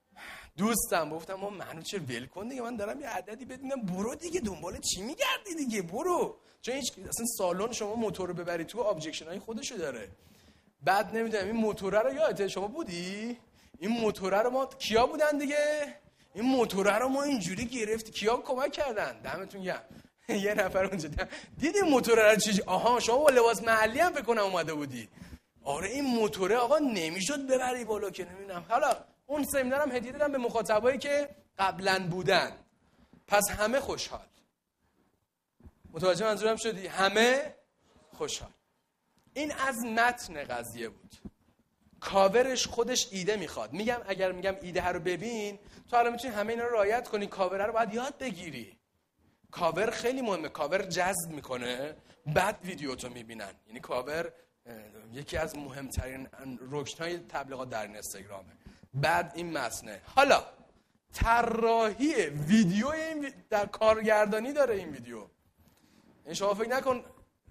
B: دوستم گفتم ما منو چه ول کن دیگه، من دارم یه عددی بدونم، برو دیگه دنبال چی میگردی دیگه، برو. چون هیچ اصلا سالن شما موتور رو ببری تو ابجکشن های خودشو داره. بعد نمیدونم این موتوره رو یادته شما بودی؟ این موتوره رو ما کیا بودن دیگه؟ این موتوره رو ما اینجوری گرفت، کیا کمک کردن؟ دمتون گرم. یه نفر اونجا دیدی موتوره رو چیزی؟ آها شما با لباس محلی هم فکر کنم اومده بودی. آره این موتوره آقا نمیشد ببری بالا که نمیدونم. حالا اون سمینارم هدیه دادم به مخاطبایی که قبلا بودن. پس همه خوشحال. متوجه منظورم شدی؟ همه خوشحال. این از متن قضیه بود. کاورش خودش ایده میخواد. میگم اگر میگم ایده رو ببین، تو الان میتونی همه اینا رو رعایت کنی، کاور رو باید یاد بگیری. کاور خیلی مهمه. کاور جذب میکنه، بعد ویدیو تو میبینن. یعنی کاور یکی از مهمترین رکن‌های تبلیغات در اینستاگرامه. بعد این متنه. حالا طراحی ویدیو این در کارگردانی داره این ویدیو. این شما فکر نکن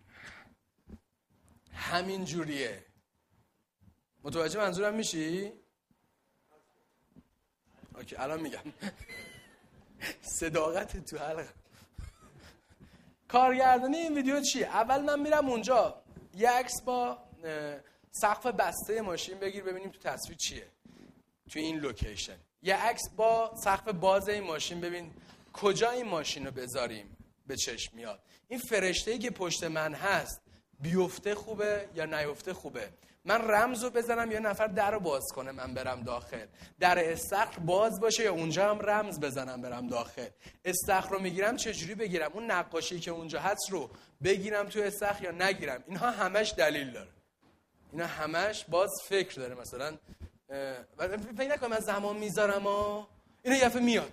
B: همین جوریه. متوجه منظورم میشی؟ اوکی الان میگم. صداقت تو حلقه. کارگردانی این ویدیو چیه؟ اول من میرم اونجا یه عکس با سقف بسته ماشین بگیر ببینیم تو تصویر چیه تو این لوکیشن. یه عکس با سقف باز این ماشین ببین کجا این ماشین رو بذاریم به چشم میاد. این فرشته‌ای که پشت من هست بیفته خوبه یا نیفته خوبه. من رمز رو بزنم یا نفر در رو باز کنه من برم داخل. در استخر باز باشه یا اونجا هم رمز بزنم برم داخل. استخر رو میگیرم چجوری بگیرم؟ اون نقاشی که اونجا هست رو بگیرم تو استخر یا نگیرم؟ اینها همش دلیل داره. اینا همش باز فکر داره. مثلا فکر نکنم من زمان میذارم ها اینا یه دفعه میاد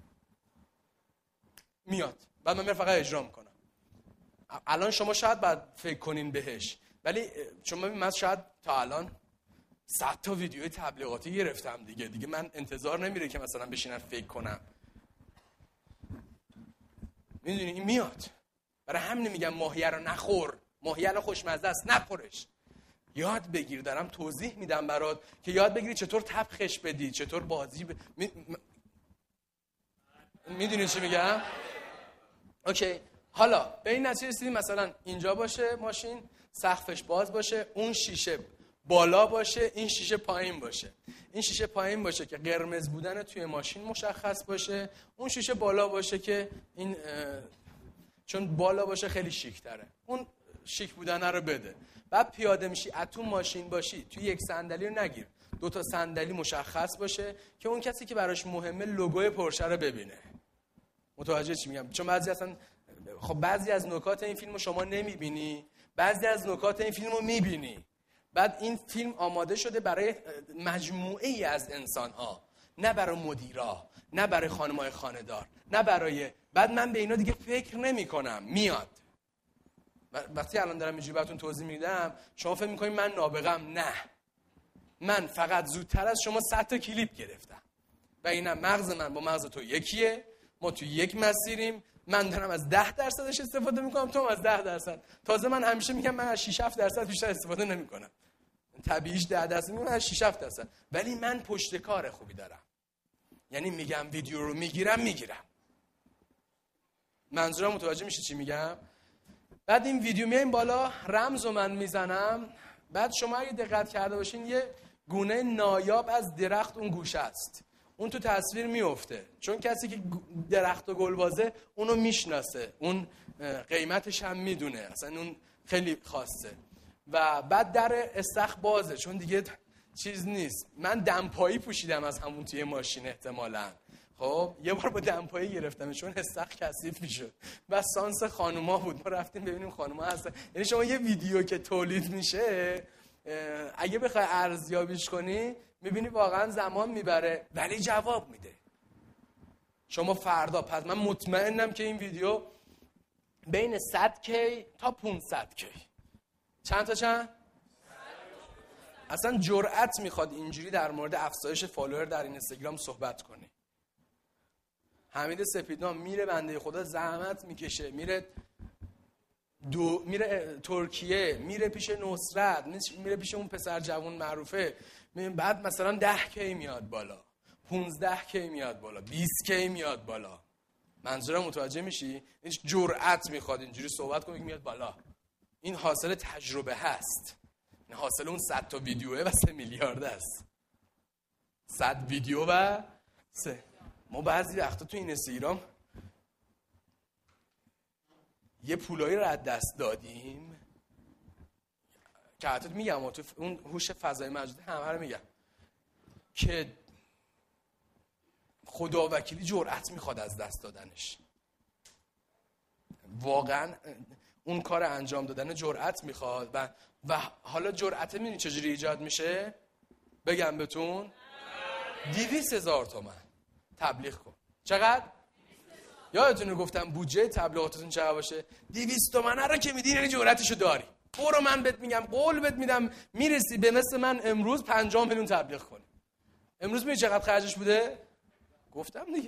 B: میاد بعد من فقط اجرا میکنم. الان شما شاید باید فکر کنین بهش، ولی شما من شاید تا الان صد تا ویدیوی تبلیغاتی گرفتم دیگه دیگه من انتظار نمیره که مثلا بشینم فکر کنم. میدونی این میاد. برای همین میگم ماهیه رو نخور. ماهیه رو خوشمزه است نخورش. یاد بگیر. دارم توضیح میدم برات که یاد بگیری چطور تبخش بدی، چطور بازی ب... می... م... میدونی چی میگم؟ اوکی. حالا به این نتیجه رسیدیم مثلا اینجا باشه ماشین سقفش باز باشه، اون شیشه بالا باشه، این شیشه پایین باشه. این شیشه پایین باشه که قرمز بودن توی ماشین مشخص باشه، اون شیشه بالا باشه که این چون بالا باشه خیلی شیک تره، اون شیک بودن رو بده. بعد پیاده میشی اتو ماشین باشی توی یک صندلی رو نگیر، دو تا صندلی مشخص باشه که اون کسی که براش مهمه لوگوی پورشه رو ببینه. متوجه چی میگم؟ چون بعضی اصلا خب بعضی از نکات این فیلمو شما نمیبینی، بعضی از نکات این فیلمو میبینی. بعد این فیلم آماده شده برای مجموعه ای از انسان‌ها، نه برای مدیرا، نه برای خانم‌های خانه‌دار، نه برای بعد من به اینا دیگه فکر نمی‌کنم. میاد. وقتی الان دارم اینجوری براتون توضیح میدم شما فکر می‌کنید من نابغه‌ام. نه. من فقط زودتر از شما صد تا کلیپ گرفتم. و اینم مغز من با مغز تو یکیه. ما تو یک مسیریم. من دارم از ده درصدش استفاده میکنم، تو از ده درصد. تازه من همیشه میگم من از شش هفت درصد بیشتر استفاده نمیکنم. طبیعیش ده درصد میگم، من از شش هفت درصد. ولی من پشت کار خوبی دارم. یعنی میگم ویدیو رو میگیرم میگیرم. منظورم متوجه میشه چی میگم؟ بعد این ویدیو میایم بالا، رمز رو من میزنم. بعد شما اگه دقت کرده باشین یه گونه نایاب از درخت اون گوشه است. اون تو تصویر میفته، چون کسی که درخت و گلبازه اونو میشناسه، اون قیمتش هم میدونه، اصلا اون خیلی خاصه. و بعد در استخر بازه چون دیگه چیز نیست. من دمپایی پوشیدم از همون توی ماشین احتمالاً. خب یه بار با دمپایی گرفتم چون استخر کثیف میشد. بس سانس خانوما بود، ما رفتیم ببینیم خانوما هستن. یعنی شما یه ویدیو که تولید میشه اگه بخوای ارزیابیش کنی میبینی واقعا زمان میبره ولی جواب میده. شما فردا پس من مطمئنم که این ویدیو بین صد کی تا پانصد کی. چند تا چند؟ اصلا جرأت میخواد اینجوری در مورد افزایش فالوور در اینستاگرام صحبت کنی. حمید سپیدنام میره بنده خدا زحمت میکشه، میره دو میره ترکیه، میره پیش نصرت، میره پیش اون پسر جوان معروفه، بعد مثلا ده کی میاد بالا. پونزده کی میاد بالا، بیست کی میاد بالا. منظورم متوجه میشی؟ این جرأت میخواد اینجوری صحبت کنه که میاد بالا. این حاصل تجربه هست. این حاصل اون صد تا ویدیوه و سه میلیارد است. صد ویدیو و سه. ما بعضی وقتا تو این اینستاگرام یه پولایی رو از دست دادیم که حتی میگم تو اون هوش فضای مجازی همه رو میگم که خدا وکیلی جرأت میخواد از دست دادنش. واقعا اون کار انجام دادن جرأت میخواد و و حالا جرأت میدونی چجوری ایجاد میشه؟ بگم بهتون دویست هزار تومن تبلیغ کن. چقدر؟ یادتونه گفتم بودجه تبلیغاتتون چقدر باشه؟ دویست تومن رو که میدی یعنی جرأتشو داری. برو من بهت میگم قول بهت میدم میرسی به مثل من امروز پنجاه میلیون تبلیغ کنی. امروز میدونی چقدر خرجش بوده؟ گفتم دیگه.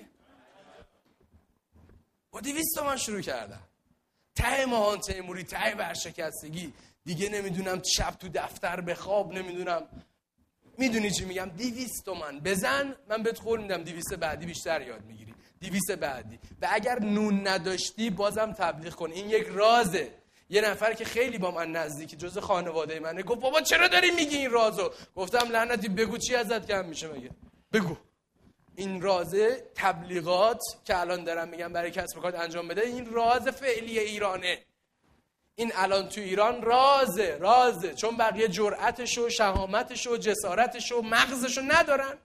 B: با دویست تومن شروع کردم. ته ماهان تیموری، ته ورشکستگی، دیگه نمیدونم شب تو دفتر به خواب نمیدونم. میدونی چی میگم؟ دویست تومن بزن من بهت قول میدم دویست بعدی بیشتر یاد میگیری. دویست بعدی. و اگر نون نداشتی بازم تبلیغ کن. این یک رازه. یه نفر که خیلی با من نزدیکی جز خانواده منه گفت بابا چرا داری میگی این رازو؟ گفتم لعنتی بگو چی ازت کم میشه مگه؟ بگو. این رازه تبلیغات که الان دارم میگم برای کسب و کار انجام بده، این راز فعلی ایرانه. این الان تو ایران رازه رازه چون بقیه جرأتش و شهامتش و جسارتش و مغزش رو ندارن.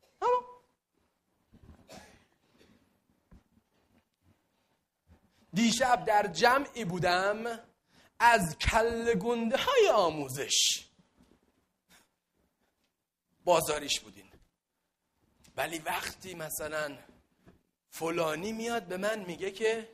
B: دیشب در جمعی بودم از کله گنده های آموزش. بازاریش بودین. ولی وقتی مثلا فلانی میاد به من میگه که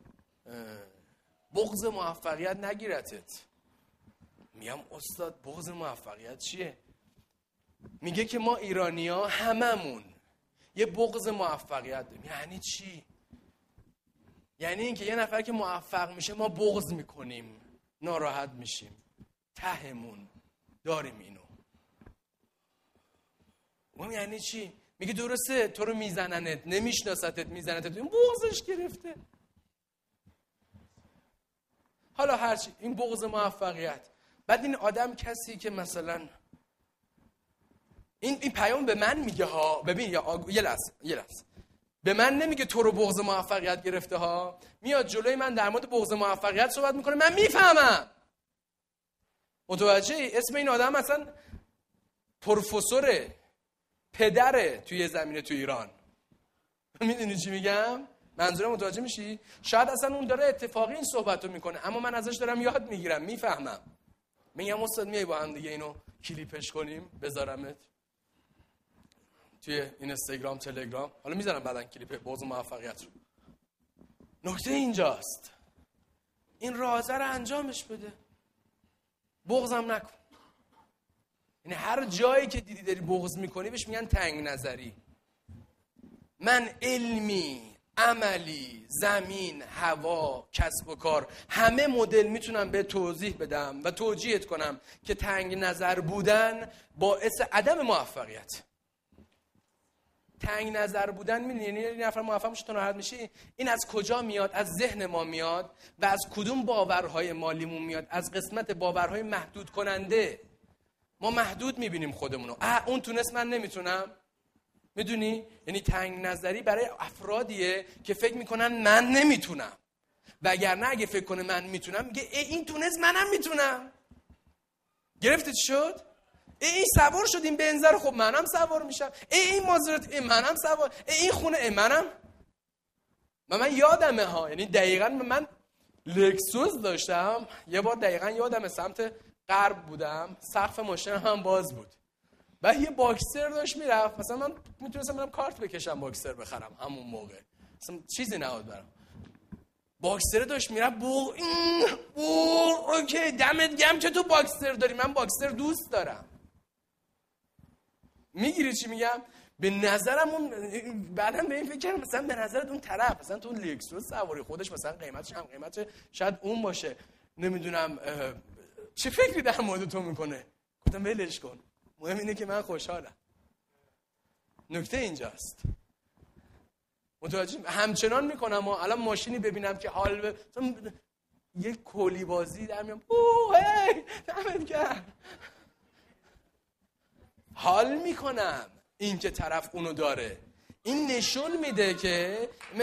B: بغض موفقیت نگیرتت، میگم استاد بغض موفقیت چیه؟ میگه که ما ایرانی‌ها هممون یه بغض موفقیت داریم. یعنی چی؟ یعنی اینکه یه نفر که موفق میشه ما بغض میکنیم، ناراحت میشیم، تهمون داریم اینو. اون یعنی چی؟ میگه درسته تو رو میزننت، نمیشناستت، میزننت، این بغضش گرفته. حالا هرچی، این بغض موفقیت. بعد این آدم کسی که مثلا این این پیام به من میگه ها، ببین یا آگ... یه لحظه یه لحظه به من نمیگه تو رو بغض موفقیت گرفته ها، میاد جلوی من در مورد بغض موفقیت صحبت میکنه، من میفهمم. متوجهی؟ اسم این آدم مثلا پروفسوره، پدره توی زمینه تو ایران. میدونی چی میگم؟ منظورم متوجه میشی؟ شاید اصلا اون داره اتفاقی این صحبتو میکنه اما من ازش دارم یاد میگیرم، میفهمم. میگم استاد میای با هم دیگه اینو کلیپش کنیم بذارمت توی اینستاگرام تلگرام. حالا میذارم بعدن کلیپ بغض موفقیت رو. نکته اینجاست این رازه رو انجامش بده، بغضم نکن. یعنی هر جایی که دیدی داری بغض میکنی بهش میگن تنگ نظری. من علمی، عملی، زمین، هوا، کسب و کار همه مدل میتونم به توضیح بدم و توجیهت کنم که تنگ نظر بودن باعث عدم موفقیت. تنگ نظر بودن میدونی یعنی یه نفر موفق میشه تو ناراحت میشی. این از کجا میاد؟ از ذهن ما میاد و از کدوم باورهای مالیمون میاد؟ از قسمت باورهای محدود کننده. ما محدود میبینیم خودمونو. اه اون تونست من نمیتونم. میدونی؟ یعنی تنگ نظری برای افرادیه که فکر میکنن من نمیتونم، وگرنه اگه فکر کنه من میتونم میگه ای این تونست منم میتونم. گرفته چی شد؟ ای این سوار شد این بنزر، خب منم سوار میشم. ای این مازرات، ای منم سوار. ای این خونه، ای منم. و من یادمه ها، یعنی دقیقاً من لکسوس داشتم یه بار، دقیقاً یادمه سمت غرب بودم، سقف ماشین هم باز بود و یه باکسر داشت میرفت. مثلا من میتونستم برم کارت بکشم باکسر بخرم همون موقع، مثلا چیزی نبود برام. باکسر داشت میرفت بو بو اوکی دمت گرم که تو باکسر داری، من باکسر دوست دارم. میگیری چی میگم؟ به نظرم اون بعدم به این فکر کردم مثلا به نظرت اون طرف مثلا تو لکسوس سواری خودش مثلا قیمتش هم قیمتش شاید اون باشه، نمیدونم چه فکری در مورد تو میکنه. گفتم ولش کن، مهم اینه که من خوشحالم. نکته اینجاست. متوجه همچنان میکنم و الان ماشینی ببینم که حال به یک کلی بازی در میام اوه هی دمت گرم، حال میکنم این که طرف اونو داره. این نشون میده که م...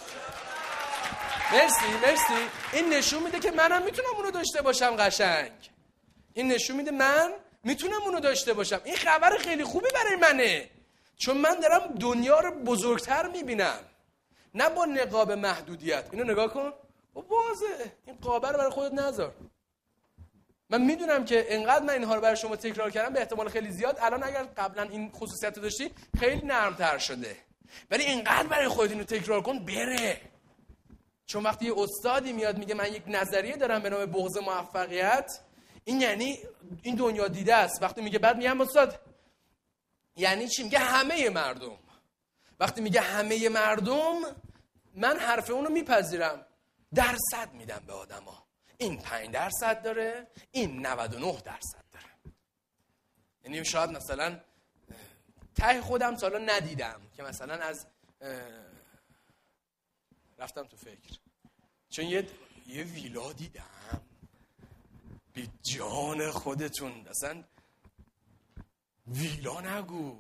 B: مرسی مرسی این نشون میده که منم میتونم اونو داشته باشم. قشنگ این نشون میده من میتونم اونو داشته باشم. این خبر خیلی خوبی برای منه، چون من دارم دنیا رو بزرگتر میبینم، نه با نقاب محدودیت. اینو نگاه کن، واضحه، این قابه رو برای خودت نذار. من میدونم که انقدر من اینها رو برای شما تکرار کردم به احتمال خیلی زیاد الان اگر قبلا این خصوصیت رو داشتی خیلی نرمتر شده، ولی اینقدر برای خودت اینو تکرار کن بره. چون وقتی یه استادی میاد میگه من یک نظریه دارم به نام بغض موفقیت، این یعنی این دنیا دیده است. وقتی میگه بعد میگم استاد یعنی چی؟ میگه همه مردم. وقتی میگه همه مردم من حرف اونو میپذیرم، درصد میدم به آدما. این پنج درصد داره، این نود و نه درصد داره. یعنی شاید مثلا ته خودم تا الان ندیدم که مثلا از رفتم تو فکر، چون یه یه ویلا دیدم به جان خودتون، اصلا ویلا نگو،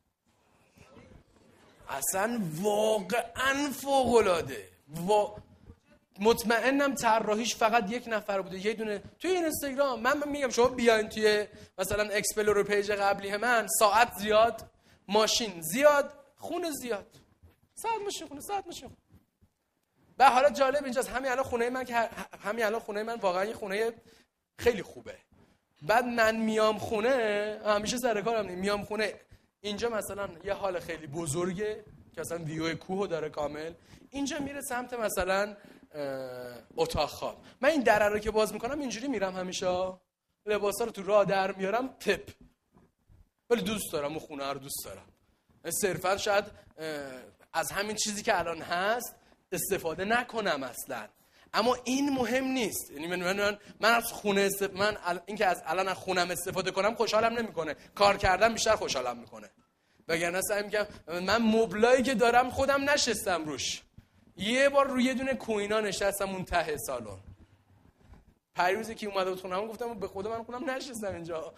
B: اصلا واقعا فوق‌العاده. وا... مطمئنم طراحیش فقط یک نفر بوده، یه دونه توی این اینستاگرام. من, من میگم شما بیاین توی مثلا اکسپلور پیج قبلی من، ساعت زیاد، ماشین زیاد، خونه زیاد، ساعت ماشین خونه، ساعت ماشین خونه. به حالا جالب اینجاست، همین الان خونه من که همین الان خونه من واقعا یه خونه خیلی خوبه. بعد من میام خونه، همیشه سر کارم نیم، میام خونه اینجا مثلا یه حال خیلی بزرگه که اصلا ویو کوهو داره کامل، اینجا میره سمت مثلا اتاق خواب. من این دره رو که باز میکنم اینجوری میرم، همیشه لباسا رو تو راه در میارم تپ، ولی دوست دارم اون خونه رو دوست دارم. صرفا شاید از همین چیزی که الان هست استفاده نکنم اصلا، اما این مهم نیست. یعنی من من, من از خونه است... من ال... این که از الان از خونم استفاده کنم خوشحالم نمیکنه، کار کردن بیشتر خوشحالم میکنه. وگرنه سعی میکنم من مبلایی که دارم خودم نشستم روش. یه بار روی یه دونه کوینا نشستم اون ته سالن. پریروزی که اومده بود خونم گفتم به خدا من خونم نشستم اینجا.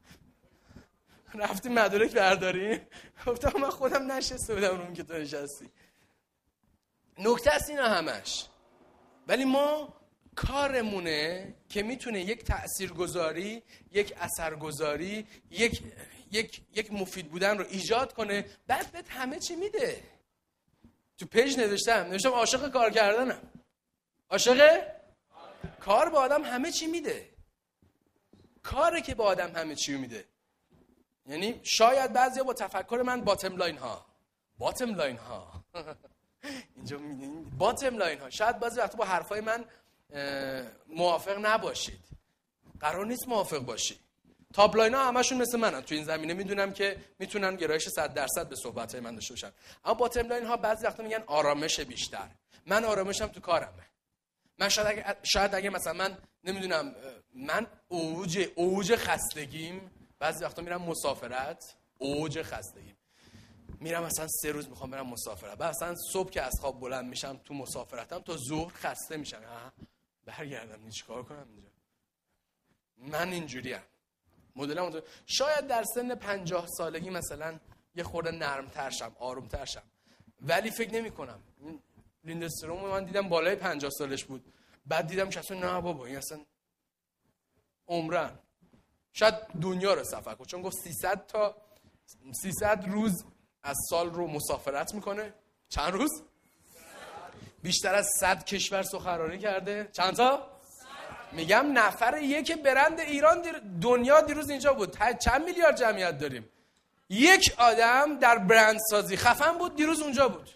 B: رفتیم مدارک برداریم، گفتم من خودم نشسته بودم اون که تو نشستی. نکته است اینا همش. ولی ما کارمونه که میتونه یک تاثیرگذاری، یک اثرگذاری، یک یک یک مفید بودن رو ایجاد کنه. بعد بهت همه چی میده. تو پیج نوشتم نوشتم عاشق کار کردنم. عاشق کار به آدم همه چی میده. کاره که به آدم همه چی میده. یعنی شاید بعضیا با تفکر من باتم لاین ها باتم لاین ها اینجا میدونید باتم لاین ها شاید بعضی وقتا با حرفای من موافق نباشید. قرار نیست موافق باشی. تاپ لاین ها همشون مثل منن تو این زمینه، میدونم که میتونن گرایش صد درصد به صحبت های من داشته باشن. اما باتم لاین ها بعضی وقتا میگن آرامش بیشتر. من آرامشم تو کارمه. من شاید اگه شاید اگه مثلا من نمیدونم من اوج اوج خستگیم، بعضی وقتا میرم مسافرت، اوج خستگیم میرم مثلا سه روز میخوام برم مسافرت، بعد مثلا صبح که از خواب بلند میشم تو مسافرتم تا ظهر خسته میشم، ها برگردم چیکار کنم اینجا. من اینجوریم. مدلم مدل. شاید در سن پنجاه سالگی مثلا یه خورده نرم‌تر شم، آروم‌تر شم، ولی فکر نمی‌کنم. لیندستروم من دیدم بالای پنجاه سالش بود، بعد دیدم که اصلا نه بابا این اصلا عمرن شاید دنیا رو سفر کنه، چون گفت سیصد تا سیصد روز از سال رو مسافرت میکنه. چند روز؟ بیشتر از صد کشور سخنرانی کرده. چند تا؟ میگم نفر یک برند ایران دیر دنیا دیروز اینجا بود. چند میلیارد جمعیت داریم؟ یک آدم در برند سازی خفن بود دیروز اونجا بود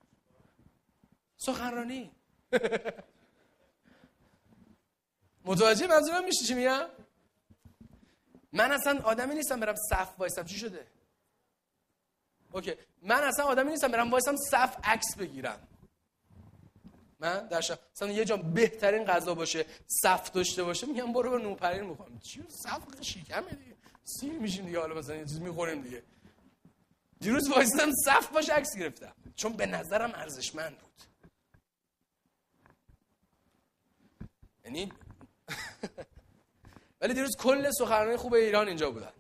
B: سخنرانی. متوجه منظورم میشه چی میگم؟ من اصلا آدمی نیستم برم صف وایسم. چی شده؟ اوکی. من اصلا آدمی نیستم برم وایسم صف عکس بگیرم. من در شب مثلا یه جا بهترین غذا باشه، صف داشته باشه، میگم برو برو نوپرین میخوام. چی صف شیکمه دیگه، سیر میشیم دیگه، حالا مثلا یه چیز میخوریم دیگه. دیروز وایسادم صف باش عکس گرفتم چون به نظرم ارزشمند بود. یعنی ولی دیروز کل سخنرانای خوب ایران اینجا بودن.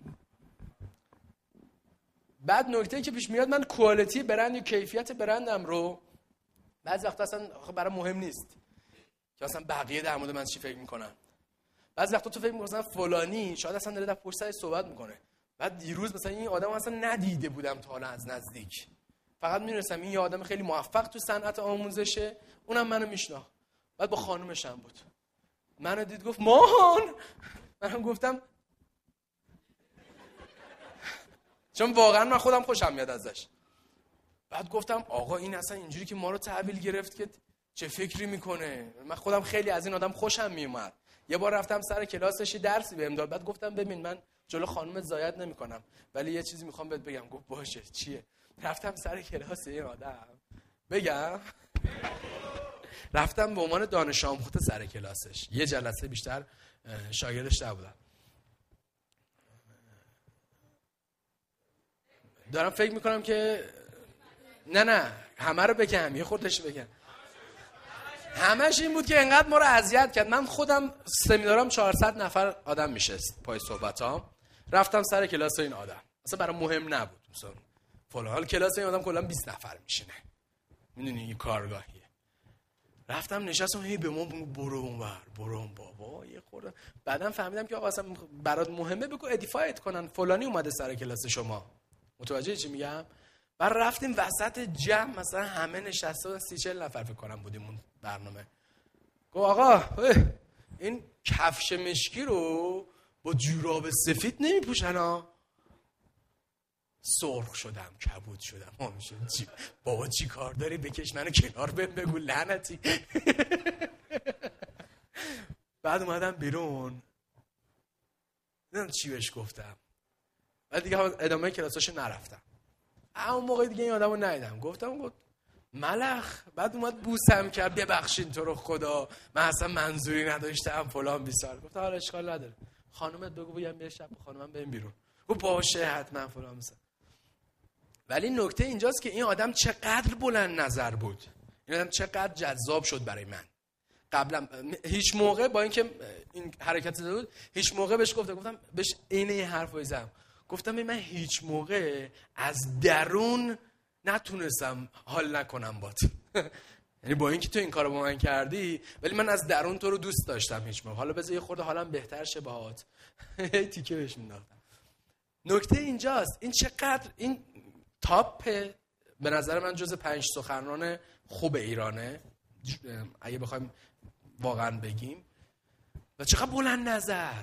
B: بعد نکته‌ای که پیش میاد، من کوالیتی برند یا کیفیت برندم رو بعضی وقتا اصلا برام مهم نیست که اصلا بقیه در مورد من چی فکر میکنن. بعضی وقتا تو فکر می‌کنی مثلا فلانی شاید اصلا داره در پشت سرش صحبت میکنه. بعد دیروز مثلا این آدمو اصلا ندیده بودم تا حالا از نزدیک. فقط می‌دونستم این یه آدم خیلی موفق تو صنعت آموزشه، اونم منو میشناخت. بعد با خانومش هم بود. منو دید گفت ماهان. منم گفتم چون واقعا من خودم خوشم میاد ازش. بعد گفتم آقا این اصلا اینجوری که ما رو تحویل گرفت که چه فکری میکنه. من خودم خیلی از این آدم خوشم میومد. یه بار رفتم سر کلاسش درسی بهم داد. بعد گفتم ببین من جلو خانومت زاید نمیکنم ولی یه چیزی میخوام بهت بگم. گفت باشه چیه؟ رفتم سر کلاس این آدم بگم رفتم به عنوان دانش آموخته سر کلاسش. یه جلسه بیشتر شاگردش نبودم. دارم فکر میکنم که نه نه همه رو بگم یه خودش بگم. همش این بود که انقدر ما رو اذیت کرد. من خودم سمینارم چهارصد نفر آدم میشست پای صحبتام. رفتم سر کلاس این آدم. اصلا برام مهم نبود مثلا فلان حال کلاس این آدم کلا بیست نفر میشینه. میدونی این کارگاهیه. رفتم نشستم هی به ما برو اونور برو اون بابا یه خورده. بعدم فهمیدم که آقا اصلا برات مهمه بگو ادیفایت کنن فلانی اومده سر کلاس شما. متوجه چی میگم؟ بعد رفتیم وسط جمع مثلا همه نشسته بودن سی چهل نفر فکر کنم بودیم اون برنامه. گفت آقا این کفش مشکی رو با جوراب سفید نمیپوشن ها. سرخ شدم کبود شدم. چی؟ بابا چی کار داری بکش منو کنار بهم بگو لعنتی. بعد اومدم بیرون نمیدونم چی بهش گفتم. بعد دیگه ادامه کلاساشو نرفتم. اون موقع دیگه این آدمو ندیدم. گفتم گفت ملخ. بعد اومد بوسم کرد ببخشید تو رو خدا من اصلا منظوری نداشتم فلان بیسار. گفتم حالا اشکال نداره خانومت بگو بیام یه شب با خانومم بریم بیرون. گفت باشه حتما فلان مثلا. ولی نکته اینجاست که این آدم چقدر بلند نظر بود. این آدم چقدر جذاب شد برای من. قبلا هیچ موقع با اینکه این حرکت زده بود هیچ موقع بهش گفتم گفتم بهش عین این حرفو زدم. گفتم من هیچ موقع از درون نتونستم حال نکنم بات. یعنی با اینکه تو این کارو با من کردی ولی من از درون تو رو دوست داشتم هیچ موقع. حالا بذار یه خورده حالم بهتر شه باهات. تیکه بهش مینداختم. نکته اینجاست این چقدر این تاپ به نظر من جز پنج سخنران خوب ایرانه اگه بخوایم واقعا بگیم. و چقدر بلند نظر.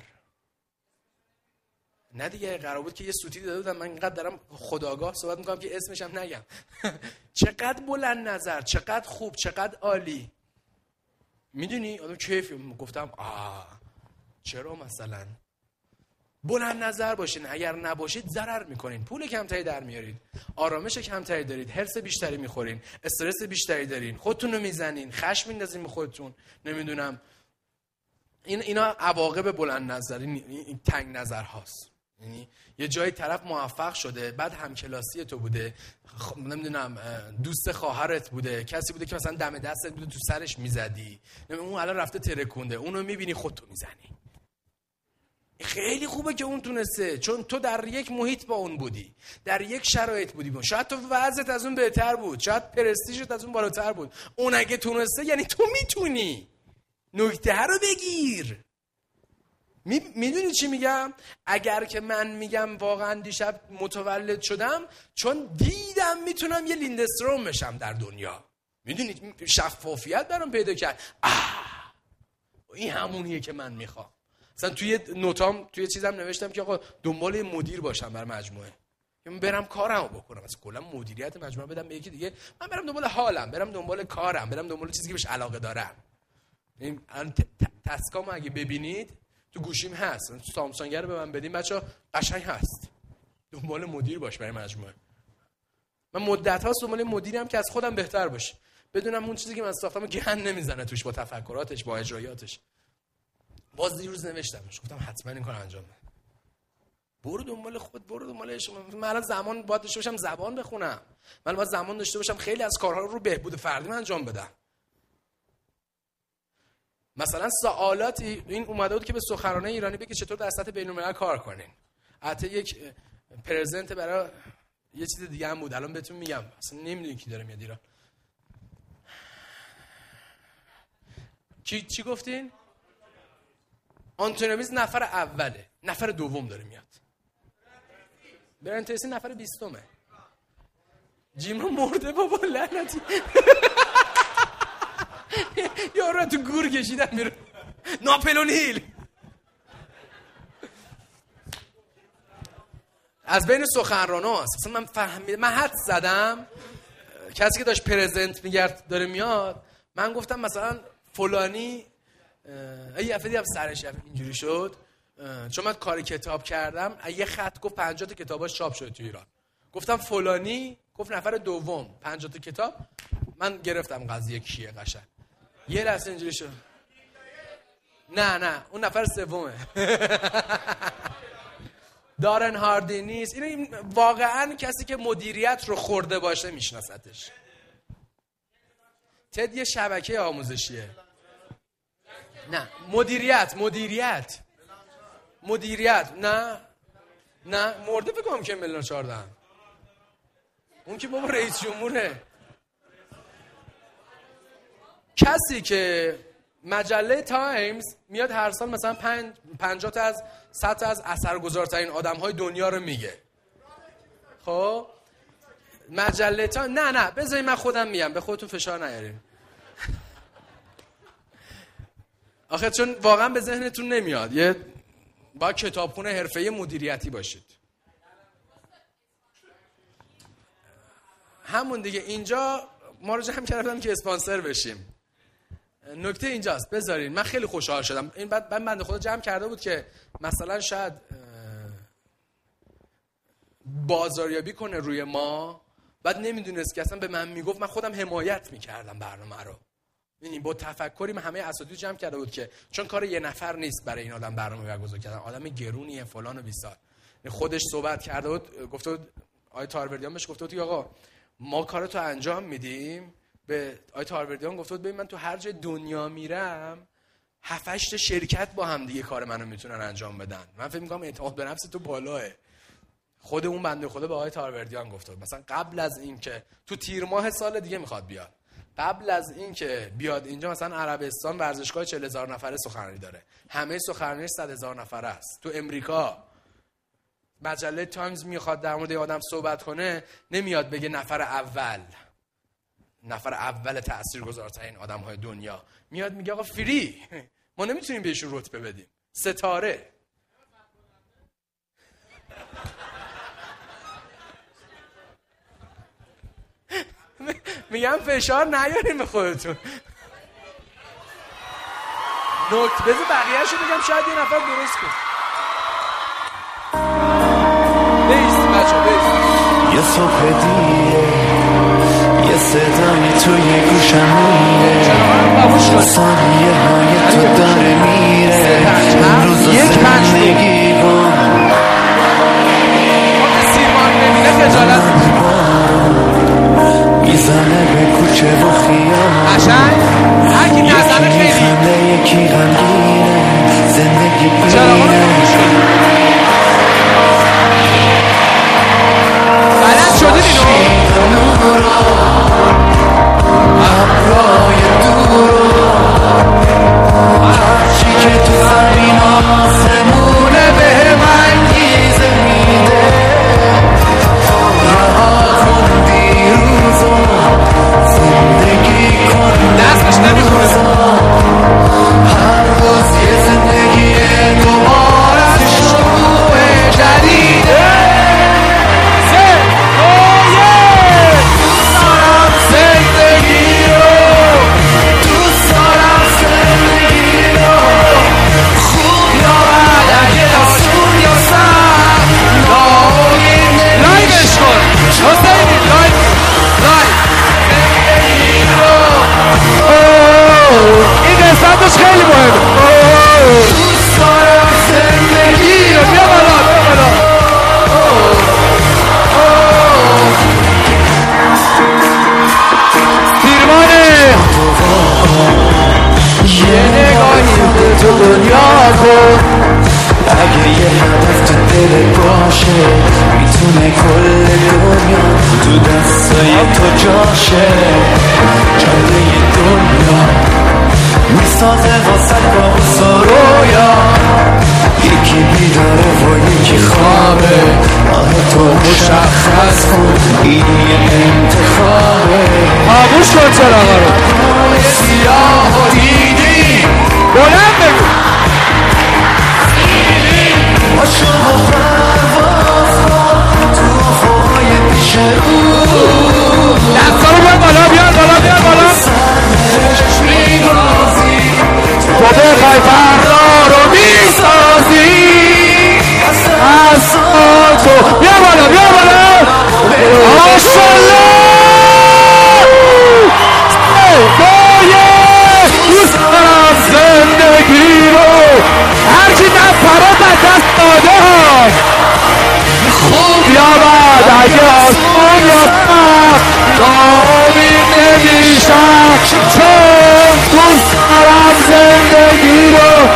B: نه دیگه قرار بود که یه سوتی داده بودم من اینقدر دارم خودآگاه صحبت میکنم که اسمش هم نگم. چقدر بلند نظر چقدر خوب چقدر عالی. میدونی آدم کیف گفتم آه چرا مثلا بلند نظر باشین. اگر نباشید ضرر میکنین. پول کمتری در میارید آرامش کمتری دارید حرص بیشتری میخورین استرس بیشتری دارین خودتون رو میزنین خشم میندازین به خودتون. نمیدونم این اینا عواقب بلند نظر این تنگ نظر هاست. یعنی یه جای طرف موفق شده بعد همکلاسی تو بوده خ... نمیدونم دوست خواهرت بوده کسی بوده که مثلا دم دستت بوده تو سرش میزدی اون الان رفته ترکونده اونو میبینی خودتو میزنی. خیلی خوبه که اون تونسته چون تو در یک محیط با اون بودی در یک شرایط بودی با. شاید تو وضعت از اون بهتر بود شاید پرستیژت از اون بالاتر بود. اون اگه تونسته یعنی تو میتونی. نکته رو بگیر. میدونی چی میگم؟ اگر که من میگم واقعا دیشب متولد شدم چون دیدم میتونم یه لیندستروم بشم در دنیا. میدونی شفافیت برام پیدا کرد. آه این همونیه که من میخوام. مثلا توی نوتام توی چیزم نوشتم که آقا دنبال مدیر باشم بر مجموعه. که من برم کارمو بکنم. مثلا کلا مدیریت مجموعه بدم به یکی دیگه. من برم دنبال حالم، برم دنبال کارم، برم دنبال چیزی که بهش علاقه دارم. این تسکامو اگه ببینید تو گوشیم هست. سامسونگ رو به من بدین بچا قشنگ هست. دنبال مدیر باش برای مجموعه. من مدت هاست دنبال مدیرم که از خودم بهتر باشه. بدونم اون چیزی که من ساختم گند نمیزنه توش با تفکراتش با اجرایاتش. باز دیروز نوشتمش گفتم حتما این کارو انجام بده. برو دنبال خود، برو دنبال عشق. من الان زمان باید داشته باشم زبان بخونم، من باید زمان داشته باشم خیلی از کارها رو بهبود فردی من انجام بدم. مثلا سوالاتی این اومده بود که به سخنرانای ایرانی بگه چطور در سطح بین‌الملل کار کنین. حتی یک پرزنت برای یه چیز دیگه هم بود، الان بهتون میگم، اصلا نمیدونی کی داره میاد ایران. چی چی گفتین؟ آنتونیومیز نفر اوله، نفر دوم داره میاد. برنتیسی نفر بیستمه. جیما مرده بابا لعنتی. یارو تو گور کشیدن میره. ناپلون هیل. از بین سخنرانا است. اصلا من فهمیدم، من حد زدم کسی که داشت پرزنت میگرد داره میاد، من گفتم مثلا فلانی یه افرادی هم سرش اینجوری شد، چون من کار کتاب کردم، یه خط گفت پنجاه تا کتاباش چاپ شده تو ایران. گفتم فلانی، گفت نفر دوم پنجاه تا کتاب. من گرفتم قضیه کیه قشنگ. یه لحظه اینجوری شد. نه نه اون نفر سومه. دارن هاردی نیست. این واقعا کسی که مدیریت رو خورده باشه میشناستش. تد یه شبکه آموزشیه. نه مدیریت مدیریت مدیریت نه نه مرده بگم که میلیون چهارده اون که بابا رئیس جمهوره. کسی که مجله تایمز میاد هر سال مثلا پنج پنجاه تا از صد تا از اثرگذارترین آدم‌های دنیا رو میگه. خب مجله تا نه نه بذارید من خودم میگم، به خودتون فشار نیارین. آخه چون واقعا به ذهنتون نمیاد یه با کتابخونه حرفه‌ای مدیریتی باشید. همون دیگه اینجا ما رو جمع کردم که اسپانسر بشیم. نکته اینجاست، بذارین من خیلی خوشحال شدم. این بعد من بنده خدا جمع کرده بود که مثلا شاید بازاریابی کنه روی ما، بعد نمیدونست که اصلا به من میگفت، من خودم حمایت میکردم برنامه رو. یعنی با تفکری من همه اساتید جمع کرده بود که چون کار یه نفر نیست برای این آدم برنامه برگزار کردن، آدم گرونیه فلان و بیسار. خودش صحبت کرده بود، گفته بود آقای تاروردیان بهش گفته بود آقا ما کارتو انجام میدیم. به آقای تاروردیان گفته بود ببین من تو هر جای دنیا میرم هفت هشت شرکت با هم دیگه کار منو میتونن انجام بدن. من فکر میکنم اعتماد به نفس تو بالاه. خود اون بنده خدا به آقای تاروردیان گفته بود مثلا قبل از این که تو تیر ماه سال دیگه میخواد بیاد، قبل از این که بیاد اینجا مثلا عربستان ورزشگاه چهل هزار نفره سخنرانی داره، همه سخنرانی صد هزار نفره است. تو امریکا مجله تایمز میخواد در مورد آدم صحبت کنه، نمیاد بگه نفر اول نفر اول تاثیرگذارترین آدم‌های دنیا، میاد میگه آقا فری، ما نمیتونیم بهشون رتبه بدیم، ستاره. میگم فشار نیاریم به خودتون. نکته بذار بقیه‌شو بگم شاید یه نفر درست کنه. بیست بچه بیست.
C: یه صبح دیگه یه صدایی توی گوشم میره، ثانیه های تو داره میره، روز و زندگی کن
B: سیمان نمیده خجالت
C: میزنه به کوچه و خیام
B: قشنگ هرکی نزنه خیلی
C: یکی غمگینه زندگی بیره
B: بلد شدی اینو
C: ابرای دورو هرچی که تو زمین آسمونه به من گیزه میده، رها کن دیروزو زندگی کن
B: دستش نمیخونه
C: هر روز یه زندگی دوباره شروع جدیده.
B: این قسمتش خیلی مهمه.
C: دوست دارم زندگی رو
B: بیا بالا بیا بالا
C: یه نگاهی به تو دنیا کن اگه یه هدف تو دلت باشه میتونه کل دنیا تو دستای تو جاشه جاده دنیا میسازه واسه کابوس و رویا یکی بیداره و یکی خوابه راه تو مشخص کن این یه انتخابه
B: خاموش کن چراغا رو
C: سیاه و دیدی
B: بلند بگو
C: با شما پرواز کن تو افقهای پیش رو
B: دستا رو بیار بالا بیار بالا بیار بالا
C: سرش میگازی
B: تو بخوای فردا رو میسازی از تو بیا بالا بیا بالا ماشالله باید دوست دارم زندگی رو هرچی نفرات از دست داده ها خوب یا بد اگه آسون یا سخت ناامید نمیشم چون دوست دارم زندگی رو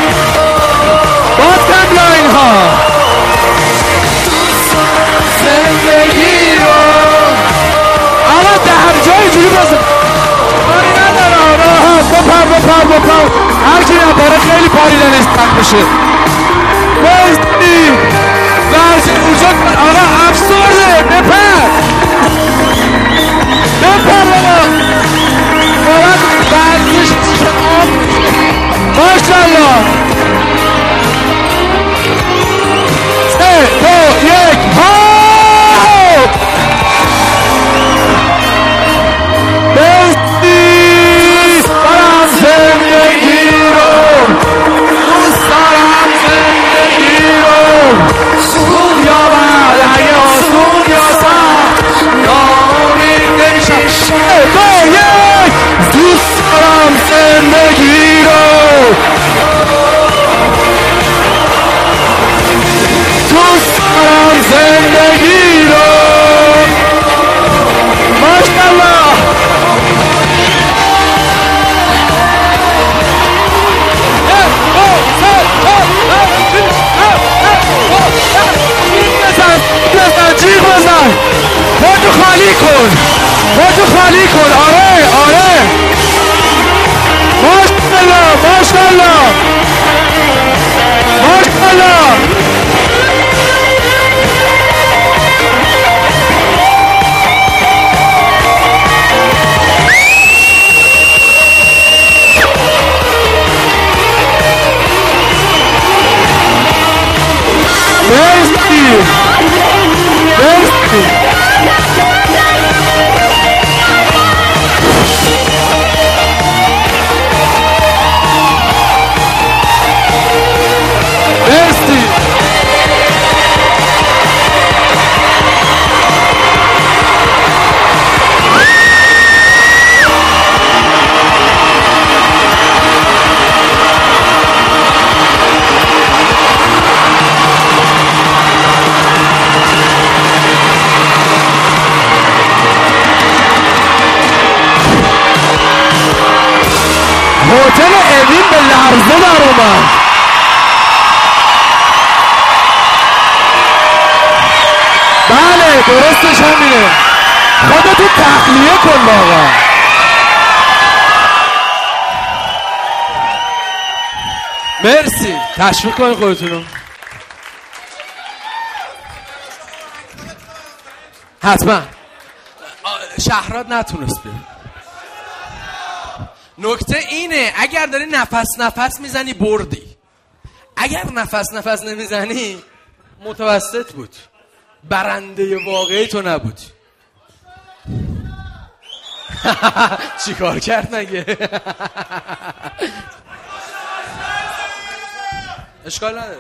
B: باز کن لاین ها زندگی رو اما در جای جوری بازم کاری نداره راحت بپر بپر بپر هرکی نپاره خیلی پاریدنش سخت میشه بایستی ورزی اونجا آقا افسرده بپر بپر بابا باید ورزش آب ماشالله سه دو یک هاپ بستی دارم زندگی رو دوست دارم زندگی رو خوب یا بد اگه آسون یا سخت ناامید نمیشم سه دو یک دوست دارم زندگی رو دوست دارم زندگی رو ماشالله جیغ بزن خودتو خالی کن خودتو خالی کن آره آره ماشالله ماشالله ماشالله مرسی مرسی مرسی هتل اوین به لرزه در اومد بله درستش همینه خودتو تخلیه کن واقعا مرسی تشویق کنید خودتونو حتما شهرات نتونست بیاد نکته اینه اگر داری نفس نفس میزنی بردی اگر نفس نفس نمیزنی متوسط بود برنده واقعی تو نبود چی کار کرد مگه اشکال نداره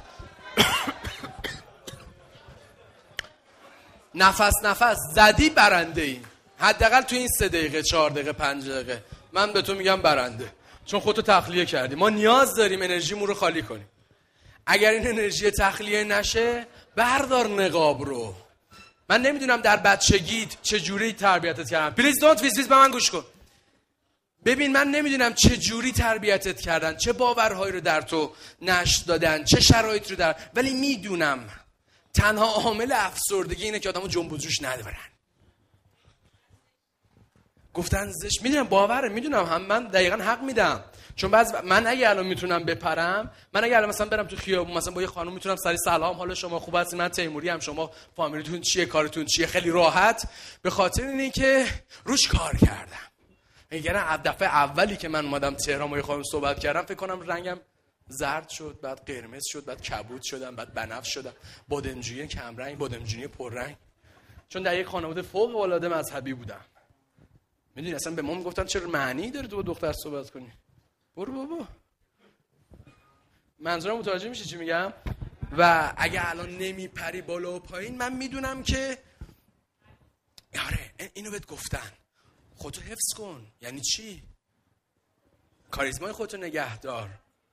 B: نفس نفس زدی برنده ای حداقل تو این سه دقیقه چهار دقیقه پنج دقیقه من به تو میگم برنده چون خودتو تخلیه کردی ما نیاز داریم انرژیمون رو خالی کنیم اگر این انرژی تخلیه نشه بردار نقاب رو من نمیدونم در بچگیت چه جوری تربیتت کردم پلیز دونت ویز ویز به من گوش کن ببین من نمیدونم چه جوری تربیتت کردن، چه باورهایی رو در تو نشت دادن، چه شرایط رو در، ولی میدونم تنها عامل افسردگی اینه که آدمو جنب و جوش ندارن. گفتن زش، میدونم باوره، میدونم هم من دقیقاً حق میدم. چون بعض من اگه الان میتونم بپرم، من اگه الان مثلا برم تو خیابون مثلا با یه خانم میتونم سری سلام حالا شما خوب هستین، من تیموری ام، شما فامیلیتون چیه، کارتون چیه، خیلی راحت، به خاطر اینه که روش کار کردم. اگر دفعه اولی که من اومدم تهران با یه خانم صحبت کردم فکر کنم رنگم زرد شد، بعد قرمز شد، بعد کبود شدم، بعد بنفش شدم، بادمجونی کم رنگ، بادمجونی پررنگ، چون در یک خانواده فوق العاده مذهبی بودم. میدونی اصلا به ما میگفتن چرا معنی داره تو با دختر صحبت کنی؟ برو بابا. منظورم متوجه میشه چی میگم؟ و اگه الان نمیپری بالا و پایین، من میدونم که آره اینو بهت گفتن، خودتو حفظ کن. یعنی چی؟ کاریزمای خودتو نگه دار.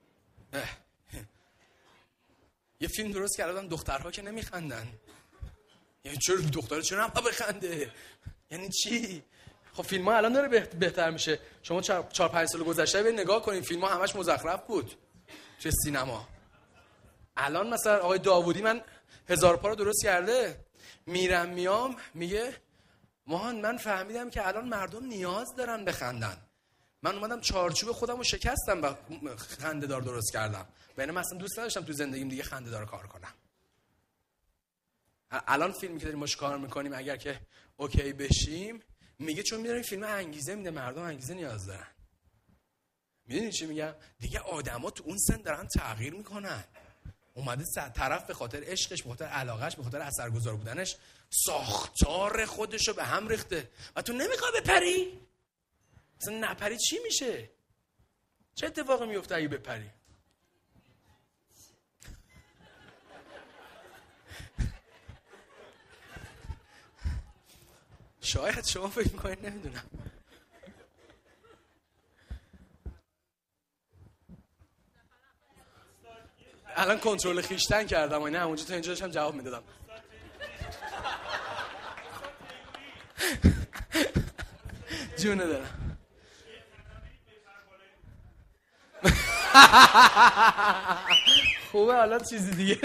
B: یه فیلم درست کردن دخترها که نمیخندن. یعنی چرا دخترها چرا هم بخنده؟ یعنی چی؟ خب فیلم ها الان داره بهتر میشه. شما چهار چهار پنج سال گذشته برید نگاه کنین، فیلم ها همش مزخرف بود توی سینما. الان مثلا آقای داوودی من هزار پا رو درست کرده، میرم میام میگه ماهان من فهمیدم که الان مردم نیاز دارن بخندن. من اومدم چارچوب خودم رو شکستم و خنده دار درست کردم. بینه مثلا دوست نداشتم تو زندگیم دیگه خنده دار کار کنم. الان فیلمی که داریم باش کار میکنیم اگر که اوکی بشیم، میگه چون میدونم این فیلم انگیزه میده، مردم انگیزه نیاز دارن. میدونی چی میگم؟ دیگه آدما تو اون سن دارن تغییر میکنن. اومده طرف به خاطر عشقش، به خاطر علاقهش، به خاطر اثرگذار بودنش ساختار خودشو به هم ریخته و تو نمیخوای بپری؟ اصلا نپری چی میشه؟ چه اتفاقی میفته اگه بپری؟ شاید شما فکر میکنید نمیدونم. الان کنترل خیشتن کردم و نه اونجا تا اینجا داشتم جواب میدادم. جونه دارم. خوبه حالا چیزی دیگه.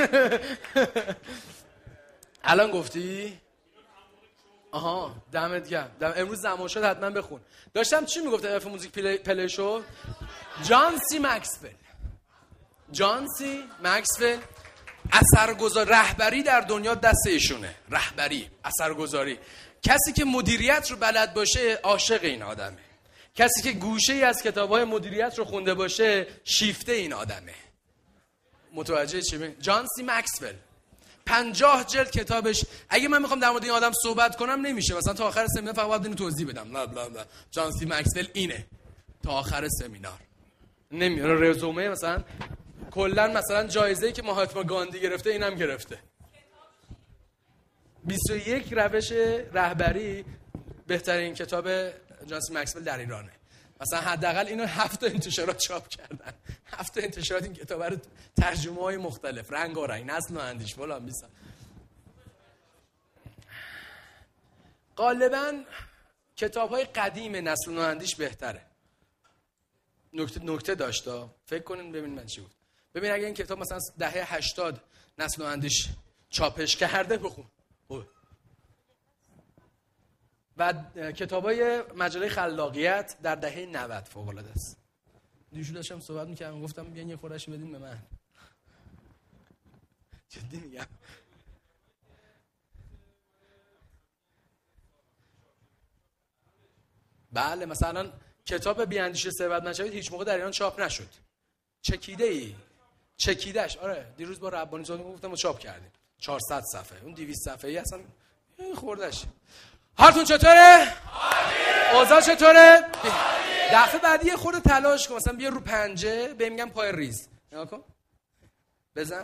B: الان گفتی؟ آها دمت گرم. دم امروز زمان شد حتما بخون. داشتم چی میگفتم اف موزیک پلی, پلی شو؟ جان سی مکسول. جان سی مکسول اثرگذار رهبری در دنیا دست ایشونه. رهبری، اثرگذاری. کسی که مدیریت رو بلد باشه عاشق این آدمه. کسی که گوشه‌ای از کتاب‌های مدیریت رو خونده باشه شیفته این آدمه. متوجه چی میگم؟ جان سی مکسول پنجاه جلد کتابش. اگه من میخوام در مورد این آدم صحبت کنم نمیشه، مثلا تا آخر سمینار فقط باید اینو توضیح بدم. لا لا لا. جان سی مکسول اینه تا آخر سمینار. نمیاره رزومه مثلا کلا مثلا جایزه‌ای که مهاتما گاندی گرفته اینم گرفته. بیست و یک روش رهبری بهترین کتاب جان سی مکسول در ایرانه. مثلا حداقل اینو هفت تا انتشارات چاپ کردن. هفت تا انتشارات این کتاب رو ترجمه‌های مختلف، رنگارنگ، نسل و اندیش فلان بیسن. غالبا کتاب‌های قدیم نسل و اندیش بهتره. نکته نکته داشته. فکر کنین ببین من چی بود. ببین اگه این کتاب مثلا دهه هشتاد نسل و اندیش چاپش کرده بخون. و کتابای مجله خلاقیت در دهه نود فوق العاده است. دیشو داشتم صحبت می‌کردم گفتم بیاین یه خورده‌اش بدین به من. جدی میگم. بله مثلا کتاب بی‌اندیشه ثروت نشوید هیچ موقع در ایران چاپ نشد. چکیده ای چکیدش. آره دیروز با ربانی زاده گفتم چاپ کردیم چهارصد صفحه، اون دویست صفحه‌ای اصلا خوردش. حالتون چطوره؟ اوضاع چطوره؟ دفعه بعدی یه خورده تلاش کن، مثلا بیا رو پنجه بهم میگم پای ریز نگاه کن بزن.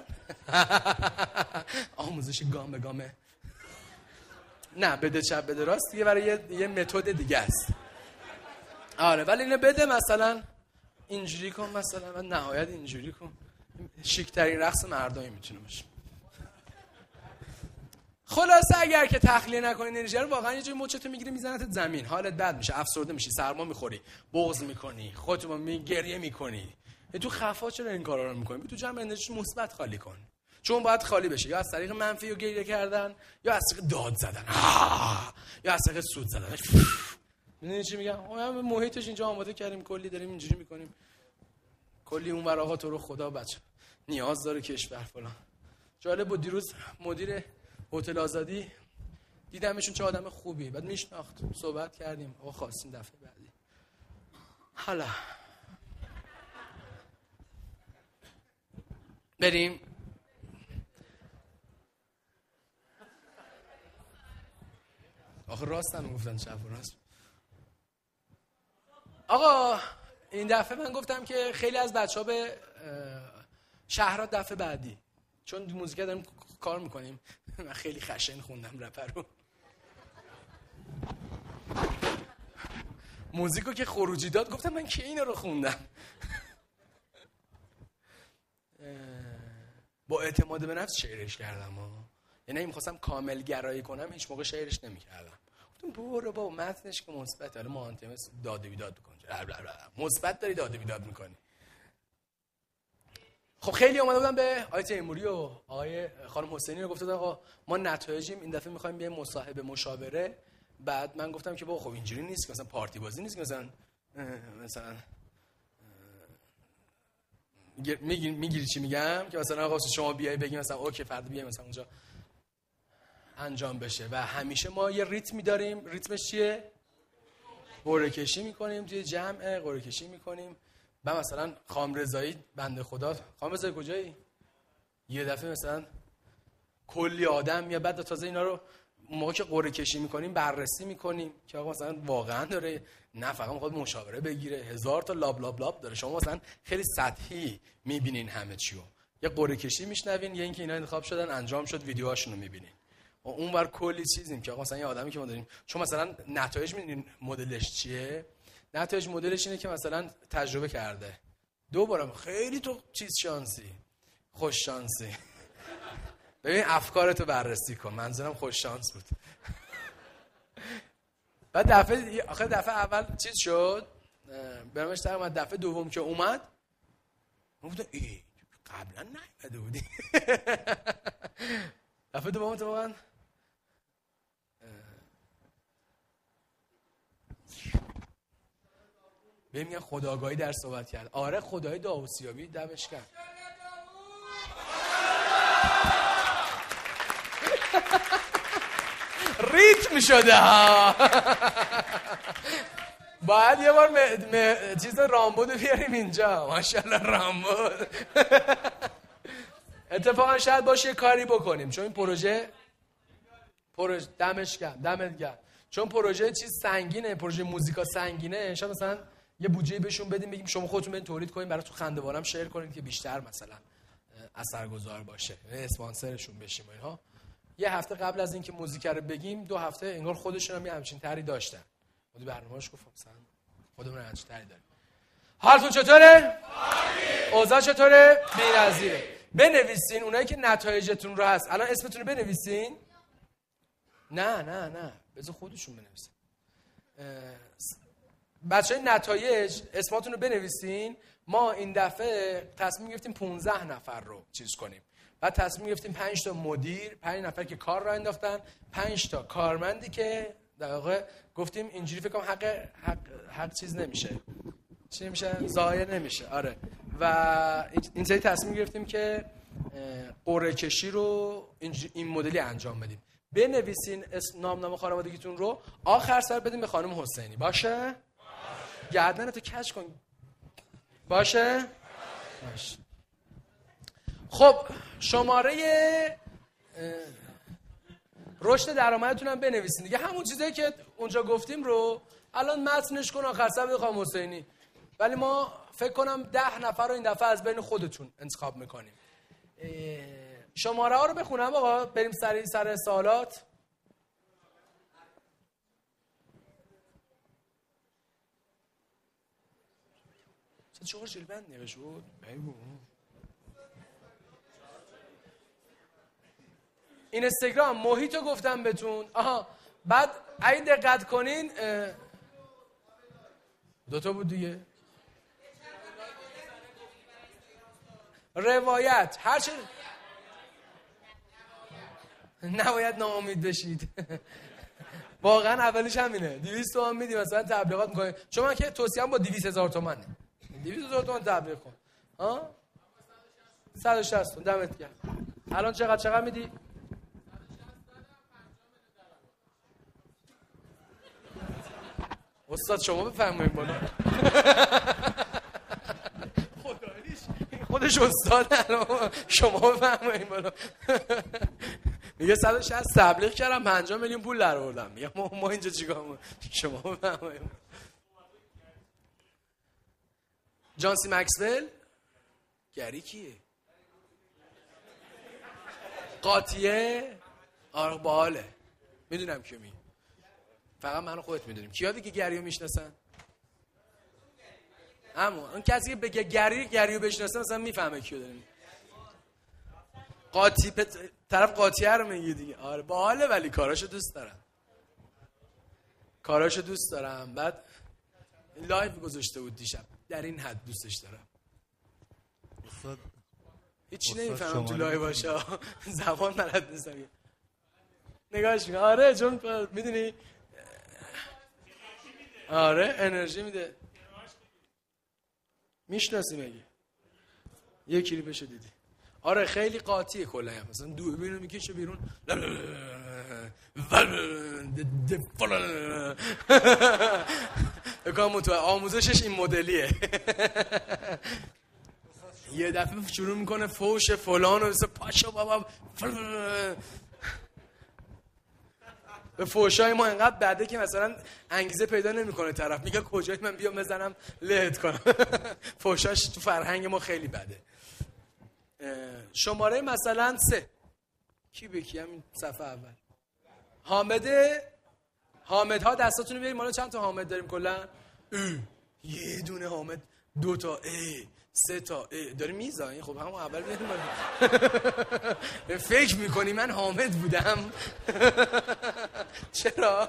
B: آموزش گام به گامه. نه بده چپ بده راست دیگه برای یه, یه متد دیگه است. آره ولی اینو بده مثلا اینجوری کن مثلا و نهایت اینجوری کن. شیک ترین رقص مردایی میتونه باشه. خلاصه اگر که تخلیه نکنی انرژی رو، واقعا یه جای مچتو میگیری میزنتت زمین، حالت بد میشه، افسرده میشی، سرما میخوری، بغض میکنی، خودتو می گریه میکنی. تو خفا چرا این کارا رو میکنی؟ تو جمع انرژی مثبت خالی کن، چون باید خالی بشه، یا از طریق منفی و گریه کردن، یا از طریق داد زدن، آه! یا از طریق سود زدن. میدونی چی میگم؟ ما محیطش اینجا آماده کردیم، کلی داریم اینجوری میکنیم، کلی اون ور آقا تو رو خدا بچه نیاز داره کشور فلان. جالب بود دیروز مدیر هتل آزادی دیدمشون، چه آدم خوبی، بعد میشناخت، صحبت کردیم، آقا خواستیم دفعه بعدی. حالا بریم آخه راست هم گفتن، چپ و راست. آقا این دفعه من گفتم که خیلی از بچه ها به شهرات دفعه بعدی، چون موزیک داریم کار میکنیم. من خیلی خشن خوندم رپر رو، موزیکو که خروجی داد گفتم من که اینو رو خوندم. با اعتماد به نفس شعرش کردم ها. یعنی اگه می‌خواستم کامل گرایی کنم هیچ موقع شعرش نمی‌کردم. گفتم برو بابا متنش که مثبت، حالا ما آنتیمس داد و بیداد می‌کنی. مثبت داری داد و بیداد می‌کنی. خب خیلی اومده بودم به آقای تیموری و آقای خانم حسینی رو گفتم آقا ما نتایجیم این دفعه می‌خوایم بیایم مصاحبه مشاوره. بعد من گفتم که بابا خب اینجوری نیست که مثلا پارتی بازی نیست که مثلا مثلا میگیری میگیری چی میگم که مثلا آقا شما بیای بگی مثلا اوکی فردا بیای مثلا اونجا انجام بشه. و همیشه ما یه ریتمی داریم، ریتمش چیه؟ قرعه کشی میکنیم توی جمع، قرعه کشی میکنیم. و مثلا خانم رضایی بنده خدا، خانم رضایی کجایی؟ یه دفعه مثلا کلی آدم میاد، بعد تازه اینا رو موقع که قرعه کشی میکنیم بررسی میکنیم که آقا مثلا واقعا داره، نه فقط میخواد مشاوره بگیره، هزار تا لاب لاب لاب داره. شما مثلا خیلی سطحی میبینین همه چیو، یه قرعه کشی میشنوین، یا اینکه اینا انتخاب شدن انجام شد ویدیوهاشون رو میبینین. و اونور کلی چیزیم که آقا مثلا یه آدمی که ما داریم، چون مثلا نتایج میبینین مدلش چیه؟ نتایج مدلش اینه که مثلا تجربه کرده دو بارم، خیلی تو چیز شانسی، خوش شانسی. ببین افکارتو بررسی کن، منظورم خوش شانس بود. بعد دفعه آخه دفعه اول چیز شد، برامش در اومد، دفعه دوم که اومد گفتم ای قبلا نیومده بودی. دفعه دوم تو من بهم میگن خودآگاهی در صحبت کرد. آره خدای داوسیابی دمش کرد. ریتم شده ها. باید یه بار م... م... چیز رامبو رو بیاریم اینجا. ماشاءالله رامبو. اتفاقا شاید باشه یه کاری بکنیم، چون این پروژه پروژه دمش گرم، دمت گرم، چون پروژه چیز سنگینه، پروژه موزیکا سنگینه. شاید مثلا یه بودجه بهشون بدیم، بگیم شما خودتون برید تولید کنین، براتون خنده‌وارم شیر کنید که بیشتر مثلا اثرگذار باشه، اسپانسرشون بشیم و اینها. یه هفته قبل از اینکه موزیک رو بگیم، دو هفته انگار خودشون هم یه همچین طرحی داشتن. مدیر برنامه‌اش گفت مثلا خودمون همچین طرحی داریم. حالتون چطوره؟ اوضاع چطوره؟ بی‌نظیره. بنویسین اونایی که نتایجتون رو هست. الان اسمتون رو بنویسین. نه نه نه بذار خودشون بنویسن. بچه‌های نتایج اسماتون رو بنویسین. ما این دفعه تصمیم گرفتیم پانزده نفر رو چیز کنیم. بعد تصمیم گرفتیم پنج تا مدیر، پنج نفر که کار را انداختن، پنج تا کارمندی که در واقع گفتیم اینجوری فکر کنم حق حق حق چیز نمیشه. چی نمیشه؟ ضایع نمیشه. آره. و این سری تصمیم گرفتیم که قرعه کشی رو این مدلی انجام بدیم. بنویسین اسم نامنامه خانوادگیتون رو، آخر سر بدیم به خانم حسینی. باشه؟ گردنتو کج کن. باشه؟ باشه. خب شماره رشد درآمدتون هم بنویسین دیگه. همون چیزایی که اونجا گفتیم رو الان متنش کن، آخر سر بده خانم حسینی. ولی ما فکر کنم ده نفر رو این دفعه از بین خودتون انتخاب میکنیم. شماره ها رو بخونم آقا، بریم سر سر سوالات. چه چهار جلبند نگه شد؟ بگو اینستاگرام محیط رو گفتم بهتون. آها بعد اگه دقت کنین دوتا بود دیگه، روایت هر چه نباید ناامید بشید. واقعا اولش همینه. دویست تومن میدی مثلا تبلیغات میکنی، چون من که توصیه‌ام با دویست هزار تومنه. دویست هزار تومن تبلیغ کن. ها صد و شصت دمت گرم. الان چقدر چقدر میدی؟ استاد شما بفرمایید بالا. خداییش خودش استاد شما بفرمایید بالا. میگه صد و شصت تبلیغ کردم پنجاه میلیون پول در آوردم. میگم ما, ما اینجا چیکار می‌کنیم؟ شما بفرمایید. جان سی مکسول گری کیه؟ قاطیه؟ آره باحاله. میدونم کیو می. فقط منو خودت میدونیم. کیا دیگه گریو میشناسن؟ اما اون کسی که بگه گری گریو بشناسه مثلا میفهمه کیو داریم. قاطی پت... طرف قاطیه رو میگه دیگه. آره باحاله ولی کاراشو دوست دارم. کاراشو دوست دارم. بعد لایو گذاشته بود دیشب. در این حد دوستش دارم.
D: استاد
B: هیچ نمیفهمم تو لایو باشه. زبان بلد نیستم. نگاهش میکنم. آره چون میدونی آره انرژی میده. میشناسی مگه؟ یه کلیپشو دیدی؟ آره خیلی قاطیه کلا. مثلا دوربینو میکشه بیرون. اکام متو آموزشش این مدلیه. یه دفعه شروع میکنه فوش فلان و مثلا پاشو بابا به فوشای ما اینقدر بده که مثلا انگیزه پیدا نمیکنه طرف. میگه کجایی من بیام بزنم لهت کنم. فوشاش تو فرهنگ ما خیلی بده. شماره مثلا سه کی به کی؟ همین صفحه اول حامده. حامدها دستاتونو بیارید. ما چند تا حامد داریم کلا؟ یه دونه حامد، دو تا ای، سه تا ای داری میزنی. خب همون اول بیاریم بالا. فکر میکنی من حامد بودم؟ چرا؟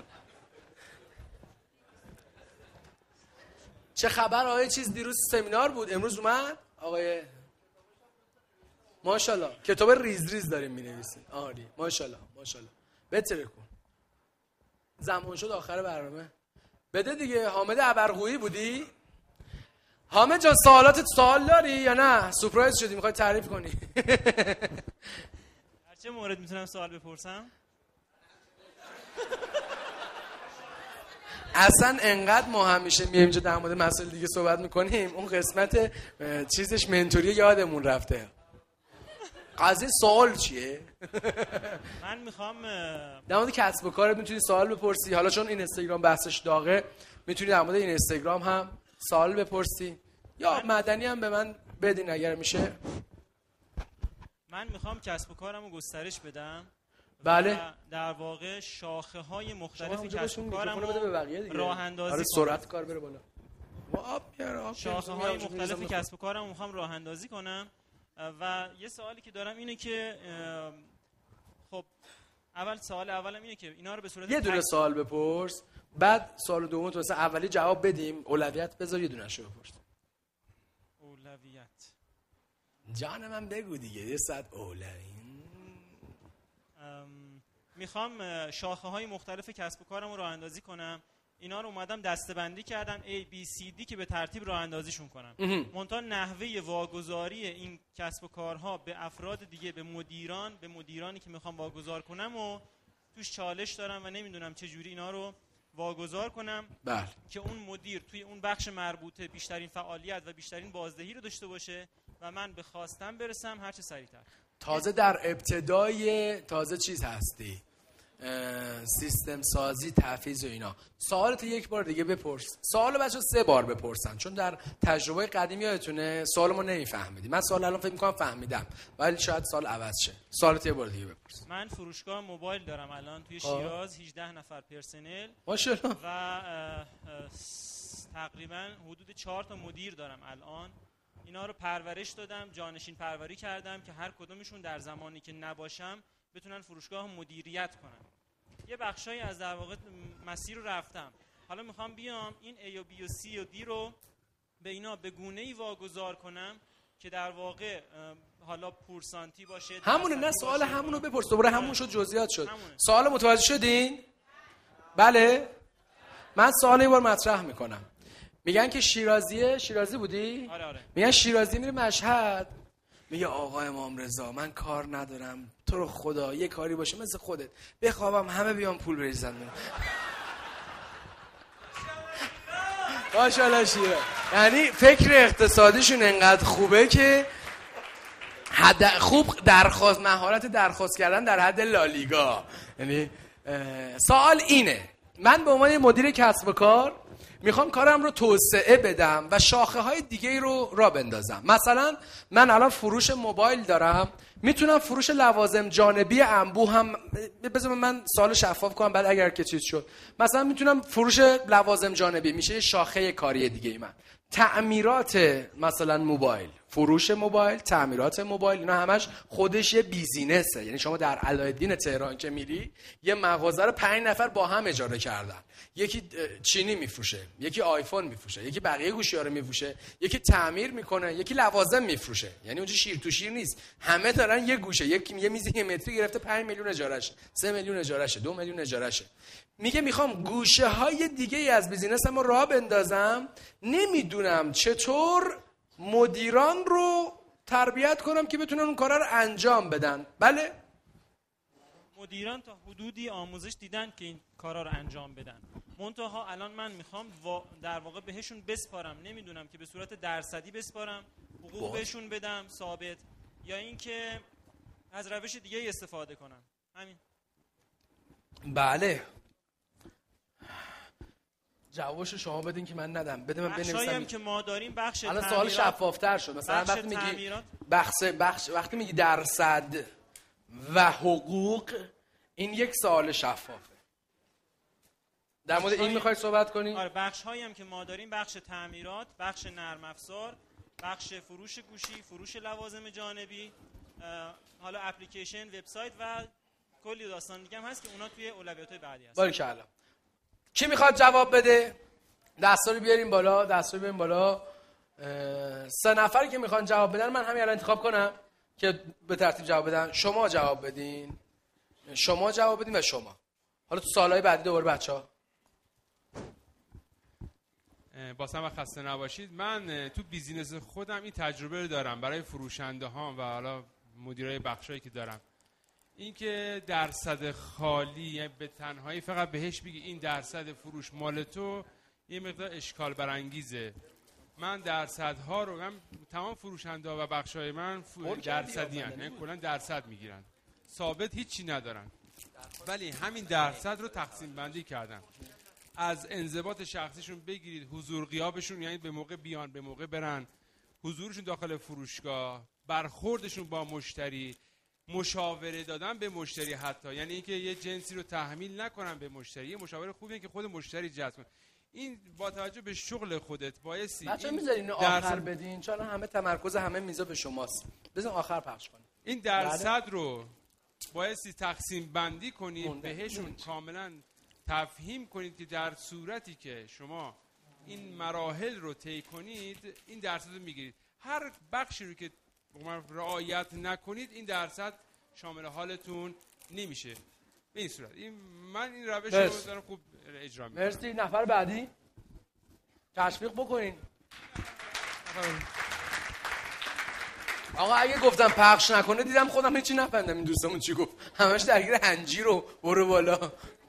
B: چه خبر آقای چیز؟ دیروز سمینار بود، امروز اومد آقای ماشاءالله. کتاب ریز ریز داریم مینویسیم. آری ماشاءالله ماشاءالله. بهتره کن. زمان شد آخر برنامه بده دیگه. حامد ابرقویی بودی؟ حامد جان سوالات سوال داری یا نه؟ سورپرایز شدی میخوای تعریف کنی؟
E: هر چه مورد میتونم سوال بپرسم؟
B: اصلا انقدر ما همیشه میایم اینجا در مورد مسائل دیگه صحبت میکنیم، اون قسمت چیزش منتوری یادمون رفته. قضیه سوال چیه؟
E: من میخوام
B: در مورد کسب و کارت میتونی سوال بپرسی. حالا چون این اینستاگرام بحثش داغه میتونی در مورد این اینستاگرام هم سوال بپرسی یا من... مدنی هم به من بدین اگر میشه.
E: من میخوام کسب و کارمو گسترش بدم.
B: بله.
E: در واقع شاخه های مختلف کسب و کارمو راه اندازی
B: کنم. سرعت کار بره بالا.
E: شاخه های مختلف کسب و کارمو میخوام راه اندازی کنم. و یه سوالی که دارم اینه که خب اول سوال اولم اینه که اینا رو به صورت
B: یه دونه تک... سوال بپرس، بعد سوال دوم تو مثلا اولی جواب بدیم، اولویت بذار یه دونه شو بپرس.
E: اولویت
B: جان من بگو دیگه. یه صد اولویت.
E: میخوام شاخه های مختلف کسب و کارم رو راه اندازی کنم. اینا رو اومدم دسته‌بندی کردم A B C D که به ترتیب راه اندازیشون کنم. منتها نحوه واگذاری این کسب و کارها به افراد دیگه، به مدیران، به مدیرانی که میخوام واگذار کنم و توش چالش دارم و نمیدونم چه جوری اینا رو واگذار کنم.
B: بله.
E: که اون مدیر توی اون بخش مربوطه بیشترین فعالیت و بیشترین بازدهی رو داشته باشه و من به خواستم برسم هر چه سریعتر.
B: تازه در ابتدای تازه چیز هستی، سیستم سازی، تحفیظ و اینا. سوالت یک بار دیگه بپرس. سوالو بچه‌ها سه بار بپرسن، چون در تجربه قدیمی یادتونه سوالمو نمیفهمیدی. من سوال الان فکر می‌کنم فهمیدم ولی شاید سوال عوض شه. سوالت یه بار دیگه بپرس.
E: من فروشگاه موبایل دارم الان توی شیراز، هجده نفر پرسنل
B: ماشاءالله
E: و اه اه تقریبا حدود چهار تا مدیر دارم الان. اینا رو پرورش دادم، جانشین پروری کردم که هر کدومشون در زمانی که نباشم بتونن فروشگاه مدیریت کنن. یه بخشایی از در واقع مسیر رو رفتم، حالا میخوام بیام این A و B و C و D رو به اینا به گونه‌ای واگذار کنم که در واقع حالا پورسانتی باشه.
B: همونه، نه سوال همونو بپرس دوباره، همون شد جزئیات شد.
E: همونه.
B: سوال متوجه شدین؟ بله. من سوال یه بار مطرح میکنم. میگن که شیرازیه، شیرازی بودی؟
E: آره آره.
B: میگن شیرازی میره مشهد، میگه آقا امام رضا من کار ندارم، تو رو خدا یه کاری باشه مثل خودت بخوابم همه بیان پول بریزن. ماشاءالله شیره. یعنی فکر اقتصادیشون انقدر خوبه که حد خوب درخواست مهارت درخواست کردن در حد لالیگا. یعنی سوال اینه، من به عنوان مدیر کسب و کار میخوام کارم رو توسعه بدم و شاخه های دیگه رو را بندازم. مثلا من الان فروش موبایل دارم، میتونم فروش لوازم جانبی انبوه هم، بذار من سوال شفاف کنم بعد اگر که چیز شد، مثلا میتونم فروش لوازم جانبی میشه شاخه کاری دیگه ای من. تعمیرات مثلا موبایل، فروش موبایل، تعمیرات موبایل، اینا همش خودش یه بیزینسه. یعنی شما در علایالدین تهران که میری یه مغازه رو پنج نفر با هم اجاره کردن، یکی چینی میفروشه، یکی آیفون میفروشه، یکی بقیه گوشی‌ها رو میفروشه، یکی تعمیر میکنه، یکی لوازم میفروشه. یعنی اونجا شیر تو شیر نیست، همه دارن یه گوشه، یکی یه میز یه متری گرفته پنج میلیون اجارهشه، سه میلیون اجارهشه، دو میلیون اجارهشه. میگه میخوام گوشه های دیگه ای از بیزینسم رو راه بندازم، نمیدونم چطور مدیران رو تربیت کنم که بتونن اون کارا رو انجام بدن. بله؟
E: مدیران تا حدودی آموزش دیدن که این کارا رو انجام بدن، منتها الان من میخوام در واقع بهشون بسپارم، نمیدونم که به صورت درصدی بسپارم، حقوق بهشون بدم ثابت، یا اینکه از روش دیگه استفاده کنم. همین.
B: بله. جوابشو شما بدین که من ندم. بده من بنویسم.
E: بخشایی هم که ما داریم بخش
B: الان
E: تعمیرات.
B: سوال شفافتر شد. مثلا وقتی میگی بخش بخش وقتی میگی درصد و حقوق، این یک سوال شفافه. در مورد این میخوای صحبت کنی؟
E: آره، بخش هایی هم که ما داریم بخش تعمیرات، بخش نرم افزار، بخش فروش گوشی، فروش لوازم جانبی، حالا اپلیکیشن، وبسایت و کلی داستان دیگه هم هست که اونا توی اولویت‌های بعدی هست.
B: باریکلا. کی میخواد جواب بده؟ دستا رو بیاریم بالا، دستا رو بیاریم بالا. سه نفری که میخوان جواب بدن من همین الان انتخاب کنم که به ترتیب جواب بدن. شما جواب بدین، شما جواب بدین و شما. حالا تو سوالای بعدی دوباره بچه‌ها.
F: باسم و خسته نباشید. من تو بیزینس خودم این تجربه رو دارم برای فروشنده ها و حالا مدیرای بخشایی که دارم، این که درصد خالی، یعنی به تنهایی فقط بهش بگی این درصد فروش مال تو، یه مقدار اشکال برانگیزه. من درصدها رو، من تمام فروشنده ها و بخشای من درصدی هستند، یعنی کلا درصد میگیرن، ثابت هیچی ندارن، ولی همین درصد رو تقسیم بندی کردن. از انضباط شخصیشون بگیرید، حضور غیابشون، یعنی به موقع بیان، به موقع برن، حضورشون داخل فروشگاه، برخوردشون با مشتری، مشاوره دادن به مشتری، حتی یعنی اینکه یه جنسی رو تحمیل نکنن به مشتری. یه مشاوره خوبیه که خود مشتری جذب کنه. این با توجه به شغل خودت بایستی
B: بچه‌ها میذارین آخر بدین، چون همه تمرکز همه میزا به شماست. بزن آخر پخش کنید.
F: این درصد رو بایستی تقسیم بندی کنید، بهشون کاملا تفهیم کنید که در صورتی که شما این مراحل رو طی کنید این درصد رو میگیرید. هر بخشی رو که رعایت نکنید این درصد شامل حالتون نمیشه. به این صورت این من این روش رو دارم خوب اجرا میکنم.
B: مرسی. نفر بعدی تشویق بکنین. آقا اگه گفتم پخش نکنه دیدم خودم هیچی نفهمیدم این دوستمون چی گفت، همش درگیر انجیر رو برو بالا.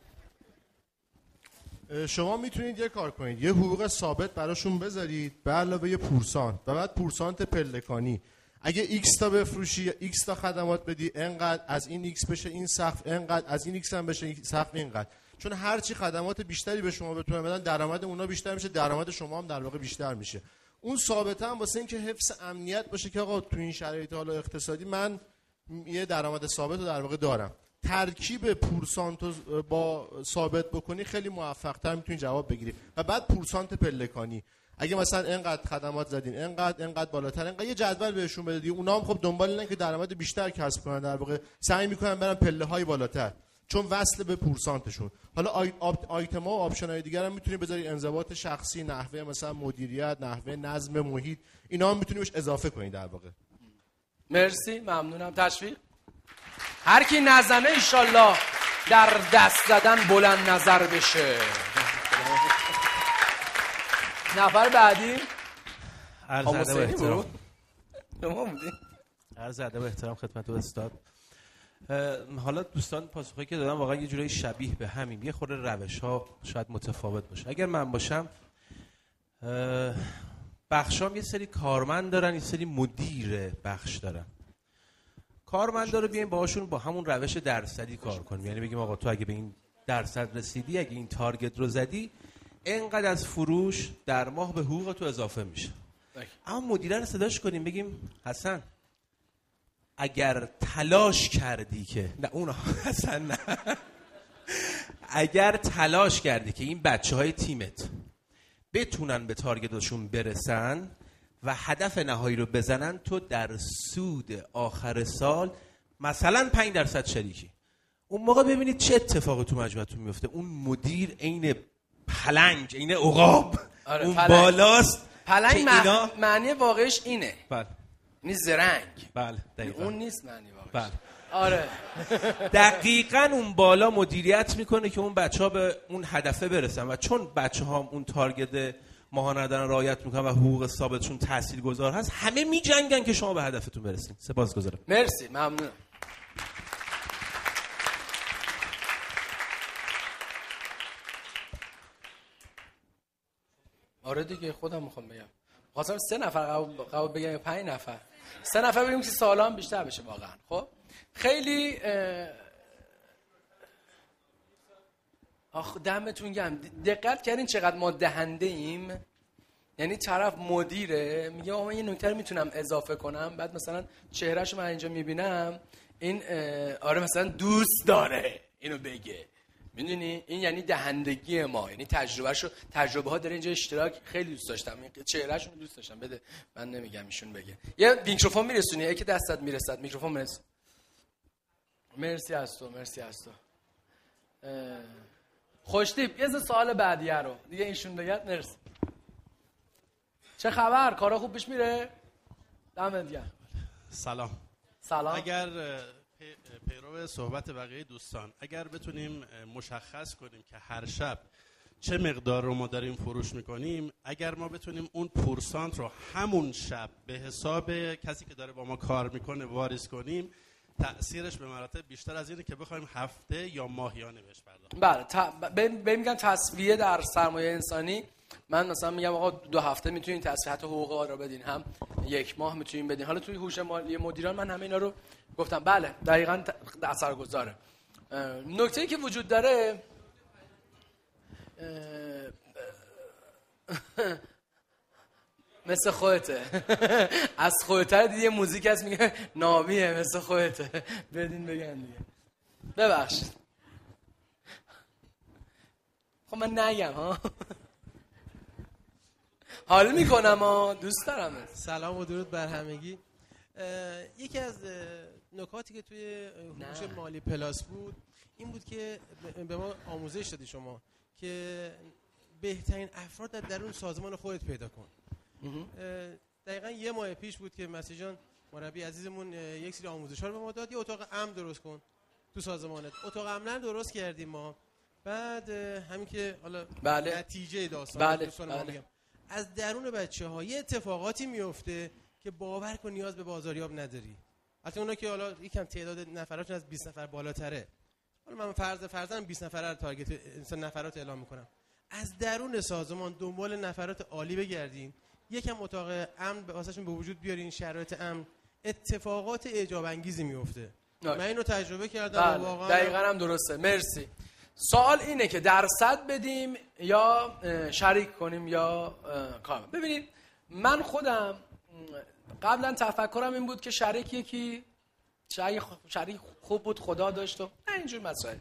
D: شما میتونید یه کار کنید، یه حقوق ثابت براشون بذارید به علاوه یه پورسانت و بعد پورسانت پلکانی. اگه ایکس تا بفروشی، ایکس تا خدمات بدی، انقدر از این ایکس بشه این سقف، انقدر از این ایکس هم بشه این سقف اینقدر. چون هر چی خدمات بیشتری به شما بتونن بدن درآمد اونا بیشتر میشه، درآمد شما هم در واقع بیشتر میشه. اون ثابته هم واسه اینکه حفظ امنیت باشه که آقا تو این شرایط حالا اقتصادی من یه درآمد ثابت رو در واقع دارم. ترکیب پورسانت با ثابت بکنی خیلی موفق‌تر میتونی جواب بگیری. و بعد پورسانت پلکانی، اگه مثلا اینقدر خدمات زدین، اینقدر اینقدر بالاتر، اینقدر یه جدول بهشون بدید، اونا هم خب دنبال اینن که درآمد بیشتر کسب کنن، در واقع سعی میکنن برن پله‌های بالاتر چون وصل به پورسانتشون. حالا آی آیتما و آپشن‌های دیگر هم میتونید بذارید، انضباط شخصی، نحوه مثلا مدیریت، نحوه نظم محیط، اینا هم میتونید بهش اضافه کنید در واقع.
B: مرسی، ممنونم. تشویق. هر کی نزنه انشالله در دست زدن بلند نظر بشه. نفر بعدی
G: عرض ادب و احترام.
B: شما بودی؟
G: عرض ادب و احترام خدمت استاد. حالا دوستان پاسخی که دادن واقعا یه جورایی شبیه به همین، یه خورده روش‌ها شاید متفاوت باشه. اگر من باشم بخشام یه سری کارمند دارن، یه سری مدیر بخش دارن. کارمندا رو بیایم باهاشون با همون روش درصدی کار کنیم، یعنی بگیم آقا تو اگه به این درصد رسیدی، اگه این تارگت رو زدی، اینقدر از فروش در ماه به حقوق تو اضافه میشه. اما مدیره رو صداش کنیم بگیم حسن اگر تلاش کردی که نه اون حسن نه اگر تلاش کردی که این بچه های تیمت بتونن به تارگتشون برسن و هدف نهایی رو بزنن، تو در سود آخر سال مثلا پنج درصد شریکی. اون موقع ببینید چه اتفاقی تو مجموعتون میفته. اون مدیر عین پلنگ، عین عقاب،
B: آره،
G: اون
B: پلنگ.
G: بالاست.
B: پلنگ مع...
G: اینا...
B: معنی واقعش اینه.
G: بله.
B: این زرنگ.
G: بله دقیقاً.
B: اون نیست معنی واقعش.
G: بله.
B: آره.
G: دقیقاً اون بالا مدیریت میکنه که اون بچه‌ها به اون هدفه برسن و چون بچه‌ها اون تارگت ماهانه دارن رعایت میکنن و حقوق ثابتشون تاثیرگذار هست، همه میجنگن که شما به هدفتون برسید. سپاسگزارم.
B: مرسی، ممنون. آره دیگه خودم میخوام بگم. خواستم سه نفر قبول قبول بگم یا پنج نفر. سه نفر بگیم که سالا هم بیشتر بشه واقعا. خب خیلی آخ دمتون گرم. دقت کردین چقدر ما دهنده ایم؟ یعنی طرف مدیره میگه آقا من یه نکته رو میتونم اضافه کنم، بعد مثلا چهرهشو من اینجا میبینم این آره مثلا دوست داره اینو بگه. میدونی این یعنی دهندگی ما، یعنی تجربهشو تجربه ها داره اینجا اشتراک. خیلی دوست داشتم این چهرهشون رو دوست داشتم. بده من نمیگم ایشون بگه. یه میکروفون میرسونی؟ یکی دستت میرسد میکروفون میرسون. مرسی از تو، مرسی از تو. خوشتیپ یه سوال بعدیه رو دیگه ایشون بگید. مرسی. چه خبر؟ کارا خوب پیش میره؟ دمت گرم.
H: سلام.
B: سلام.
H: اگر پیرو صحبت بقیه دوستان، اگر بتونیم مشخص کنیم که هر شب چه مقدار رو ما داریم فروش میکنیم، اگر ما بتونیم اون پورسانت رو همون شب به حساب کسی که داره با ما کار میکنه واریز کنیم، تأثیرش به مراتب بیشتر از اینه که بخوایم هفته یا ماهیانه بهش پرداخت.
B: بله تا... به میگن تصفیه در سرمایه انسانی. من مثلا میگم آقا دو هفته میتونین تصفیه حتی حقوق رو بدین، هم یک ماه میتونین بدین. حالا توی هوش مالی مدیران من همه اینا رو گفتم. بله دقیقاً اثرگذاره. نکته‌ای که وجود داره مثل خودته. از خودتر دیگه موزیک هست میگه نامیه مثل خودته. بدین بگن دیگه. ببخشید. خب من نگم ها. حال میکنم ها، دوست دارم.
I: سلام و درود بر همگی. یکی از نکاتی که توی هوش مالی پلاس بود این بود که به ما آموزش دادی شما که بهترین افراد در درون سازمان خودت پیدا کن. دقیقا یه ماه پیش بود که مسیح جان مربی عزیزمون یک سری آموزش‌ها رو به ما داد. یه اتاق امن درست کن تو سازمانت. اتاق امن درست کردیم ما. بعد همین که حالا
B: بله.
I: نتیجه داستان
B: بله. بله.
I: از درون بچه‌ها یه اتفاقاتی میفته که باور کن نیاز به بازاریاب نداری. البته اونا که حالا یکم تعداد نفراتون از بیست نفر بالاتره، حالا من فرض فرضاً بیست نفره رو تارگت نفرات اعلام میکنم. از درون سازمان دنبال نفرات عالی بگردین، یکم اتاق امن واسهشون به وجود بیارین، شرایط امن، اتفاقات اعجاب انگیزی میفته. من اینو تجربه کردم.
B: بله.
I: واقعا
B: دقیقاً هم درسته. مرسی. سوال اینه که درصد بدیم یا شریک کنیم یا کام. ببینید من خودم قبلا تفکرم این بود که شریک یکی شریک شریک خوب بود، خدا داشت و نه اینجور مسائل.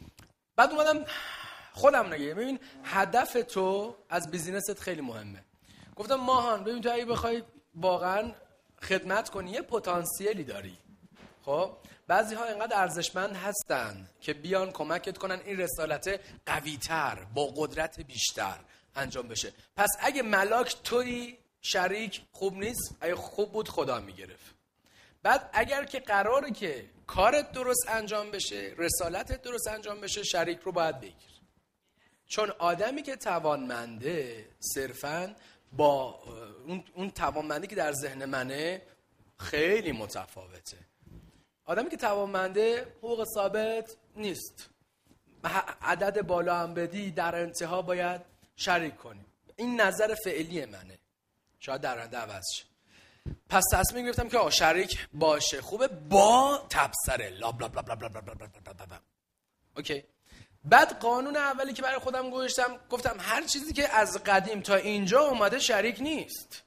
B: بعد اومدم خودم نگه. ببین هدف تو از بیزینست خیلی مهمه. گفتم ماهان ببین تو اگه بخوای واقعا خدمت کنی یه پتانسیلی داری. خب بعضی ها اینقدر ارزشمند هستن که بیان کمکت کنن این رسالت قوی‌تر با قدرت بیشتر انجام بشه. پس اگه ملاک توی شریک خوب نیست، اگه خوب بود خدا میگرفت. بعد اگر که قراره که کارت درست انجام بشه، رسالتت درست انجام بشه، شریک رو باید بگیر. چون آدمی که توانمنده صرفاً با اون, اون توانمندی که در ذهن منه خیلی متفاوته. آدمی که توانمنده حقوق ثابت نیست. عدد بالا هم بدی در انتها باید شریک کنی. این نظر فعلی منه. شاید در آینده عوض شه. پس تصمیم گرفتم که آقا شریک باشه، خوبه با تبصره لا بلا بلا بلا بلا بلا بلا بلا بلا. اوکی. بعد قانون اولی که برای خودم گذاشتم گفتم هر چیزی که از قدیم تا اینجا اومده شریک نیست.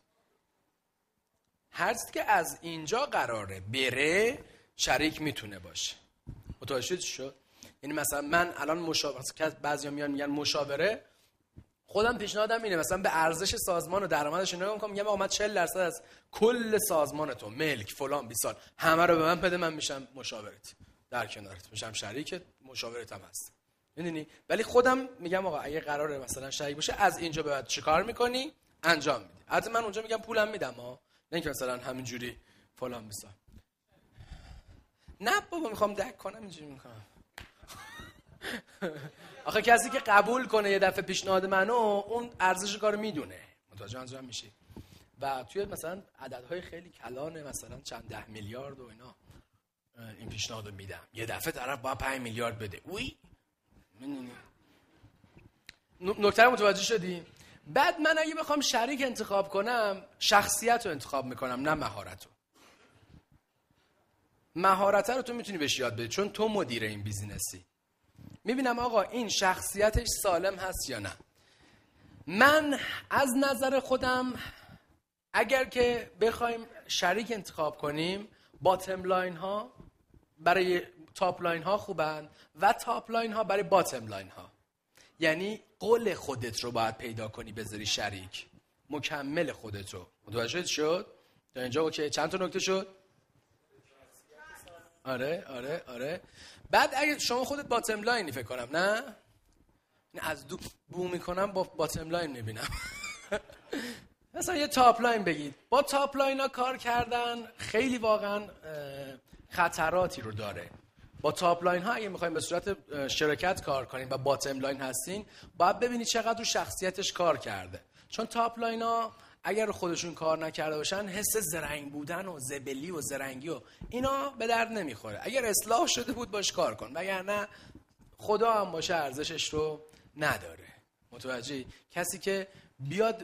B: هر چیزی که از اینجا قراره بره شریک میتونه باشه. متوجه شد؟ یعنی مثلا من الان مشاوره، بعضیا میان میگن مشاوره، خودم پیشنهادم اینه مثلا به ارزش سازمان و درآمدش نگاه میکنم، میگم آقا من چهل درصد از کل سازمان تو ملک فلان بیسال همه رو به من بده، من میشم مشاورت، در کنارت میشم شریکت، مشاورت هم هست. میدونی؟ ولی خودم میگم آقا اگه قراره مثلا شریک باشه از اینجا به بعد چیکار میکنی؟ انجام میدی. حتی من اونجا میگم پولم میدم ها، نه اینکه مثلا همینجوری فلان بیسال. نه بابا میخوام دک کنم اینجوری میکنم. آخه کسی که قبول کنه یه دفعه پیشنهاد منو اون ارزش کارو میدونه، متوجه انجام میشه. و توی مثلا عددهای خیلی کلانه، مثلا چند ده میلیارد و اینا این پیشنهادو میدم، یه دفعه طرف با پنج میلیارد بده. اوی میدونی نکته متوجه شدی؟ بعد من اگه بخوام شریک انتخاب کنم شخصیت رو انتخاب میکنم نه مهارت رو. مهارت رو تو میتونی بهش یاد بدی چون تو مدیر این بیزینسی. میبینم آقا این شخصیتش سالم هست یا نه. من از نظر خودم اگر که بخوایم شریک انتخاب کنیم، باتم لاین ها برای تاپ لاین ها خوبن و تاپ لاین ها برای باتم لاین ها. یعنی قول خودت رو باید پیدا کنی بذاری شریک، مکمل خودت رو. متوجه شد؟ تا اینجا اوکی؟ چند تا نکته شد؟ آره آره آره. بعد اگه شما خودت باتم لاینی فکر کنم، نه؟ از دو بو میکنم با باتم لاین میبینم. مثلا یه تاپ لاین بگید. با تاپ لاین ها کار کردن خیلی واقعا خطراتی رو داره. با تاپ لاین ها اگه میخوایم به صورت شرکت کار کنیم و باتم لاین هستین، باید ببینید چقدر رو شخصیتش کار کرده. چون تاپ لاین ها اگر رو خودشون کار نکرده باشن حس زرنگ بودن و زبلی و زرنگی و اینا به درد نمیخوره. اگر اصلاح شده بود باش کار کن، وگرنه خدا هم باشه ارزشش رو نداره. متوجهی؟ کسی که بیاد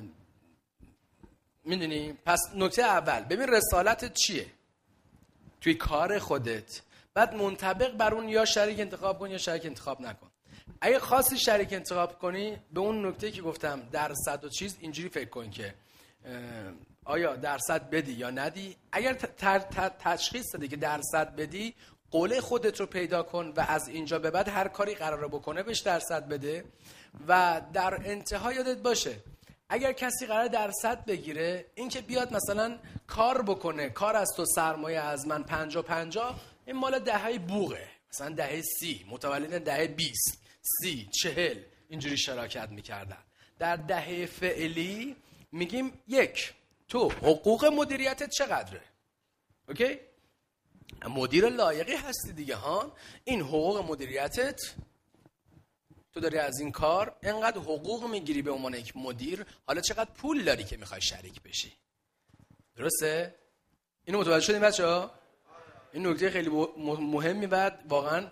B: میدونی. پس نکته اول ببین رسالتت چیه توی کار خودت، بعد منطبق بر اون یا شریک انتخاب کن یا شریک انتخاب نکن. اگه خاصی شریک انتخاب کنی به اون نکته که گفتم درصد و چیز، اینجوری فکر کن که آیا درصد بدی یا ندی. اگر تشخیص دادی که درصد بدی، قول خودت رو پیدا کن و از اینجا به بعد هر کاری قراره بکنه بهش درصد بده. و در انتها یادت باشه اگر کسی قراره درصد بگیره، این که بیاد مثلا کار بکنه، کار از تو سرمایه از من پنجا پنجا، این مال دهه بوغه، مثلا دهه سی، متولد دهه بیست، سی، چهل اینجوری شراکت میکردن. در دهه فعلی میگیم یک، تو حقوق مدیریتت چقدره؟ اوکی؟ مدیر لایقی هستی دیگه ها. این حقوق مدیریتت، تو داری از این کار انقدر حقوق میگیری به عنوان یک مدیر، حالا چقدر پول داری که میخوای شریک بشی. درسته؟ اینو متوجه شدیم بچه‌ها؟ این نکته خیلی مهمی بعد واقعا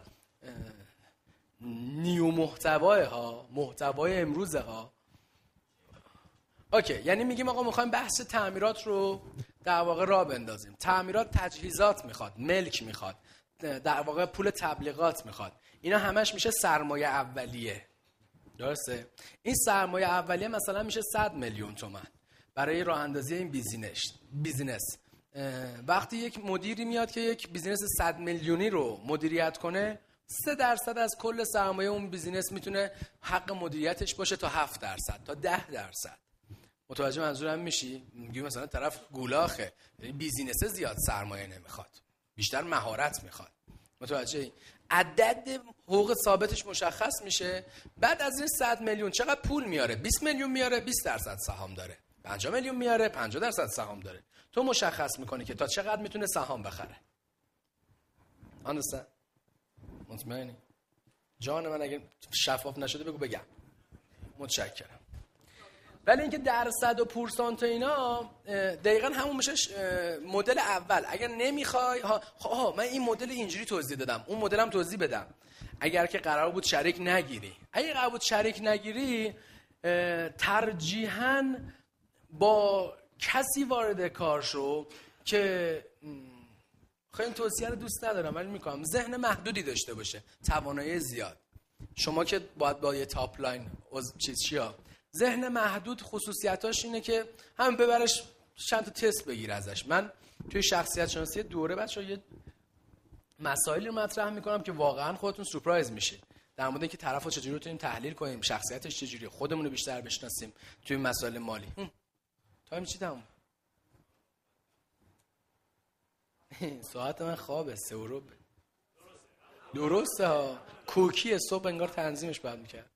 B: نیو محتوای ها، محتوای امروزه ها. اوکی، یعنی میگیم آقا میخوایم بحث تعمیرات رو در واقع راه بندازیم. تعمیرات تجهیزات میخواد، ملک میخواد، در واقع پول تبلیغات میخواد. اینا همش میشه سرمایه اولیه. درسته؟ این سرمایه اولیه مثلا میشه صد میلیون تومان برای راه اندازی این بیزینس. بیزینس وقتی یک مدیری میاد که یک بیزینس صد میلیونی رو مدیریت کنه، سه درصد از کل سرمایه اون بیزینس میتونه حق مدیریتش باشه تا هفت درصد تا ده درصد. متوجه منظورم میشی؟ میگی مثلا طرف گولاخه، یعنی بیزینس زیاد سرمایه نمیخواد، بیشتر مهارت میخواد. متوجه؟ عدد حقوق ثابتش مشخص میشه. بعد از این صد میلیون چقدر پول میاره؟ بیست میلیون میاره، بیست درصد سهام داره. پنجاه میلیون میاره، پنجاه درصد سهام داره. تو مشخص میکنی که تا چقدر میتونه سهام بخره. آنسته؟ مطمئنی؟ جان من اگه شفاف نشده بگو بگم. متشکرم. ولی اینکه درصد و پورسانت اینا دقیقاً همون میشه مدل اول. اگر نمیخوای ها, ها من این مدل اینجوری توضیح دادم، اون مدلم توضیح بدم. اگر که قرار بود شریک نگیری، اگه قرار بود شریک نگیری ترجیحاً با کسی وارد کار شو که خیلی توصیه رو دوست ندارم ولی میکنم، ذهن محدودی داشته باشه، توانایی زیاد. شما که باید با یه تاپ لاین چیز چیا ذهن محدود خصوصیتاش اینه که هم ببرش چند تا تست بگیر ازش. من توی شخصیت شناسی دوره بچه‌ها یه مسائلی رو مطرح میکنم که واقعا خودتون سورپرایز میشید در مورد اینکه طرفو چجوری بتونیم تحلیل کنیم، شخصیتش چجوری، خودمون رو بیشتر بشناسیم توی مسائل مالی. تایم چی تموم؟ ساعت من خوابه، سه و ربع. درسته ها، کوکی صبح انگار تنظیمش باید میکرد.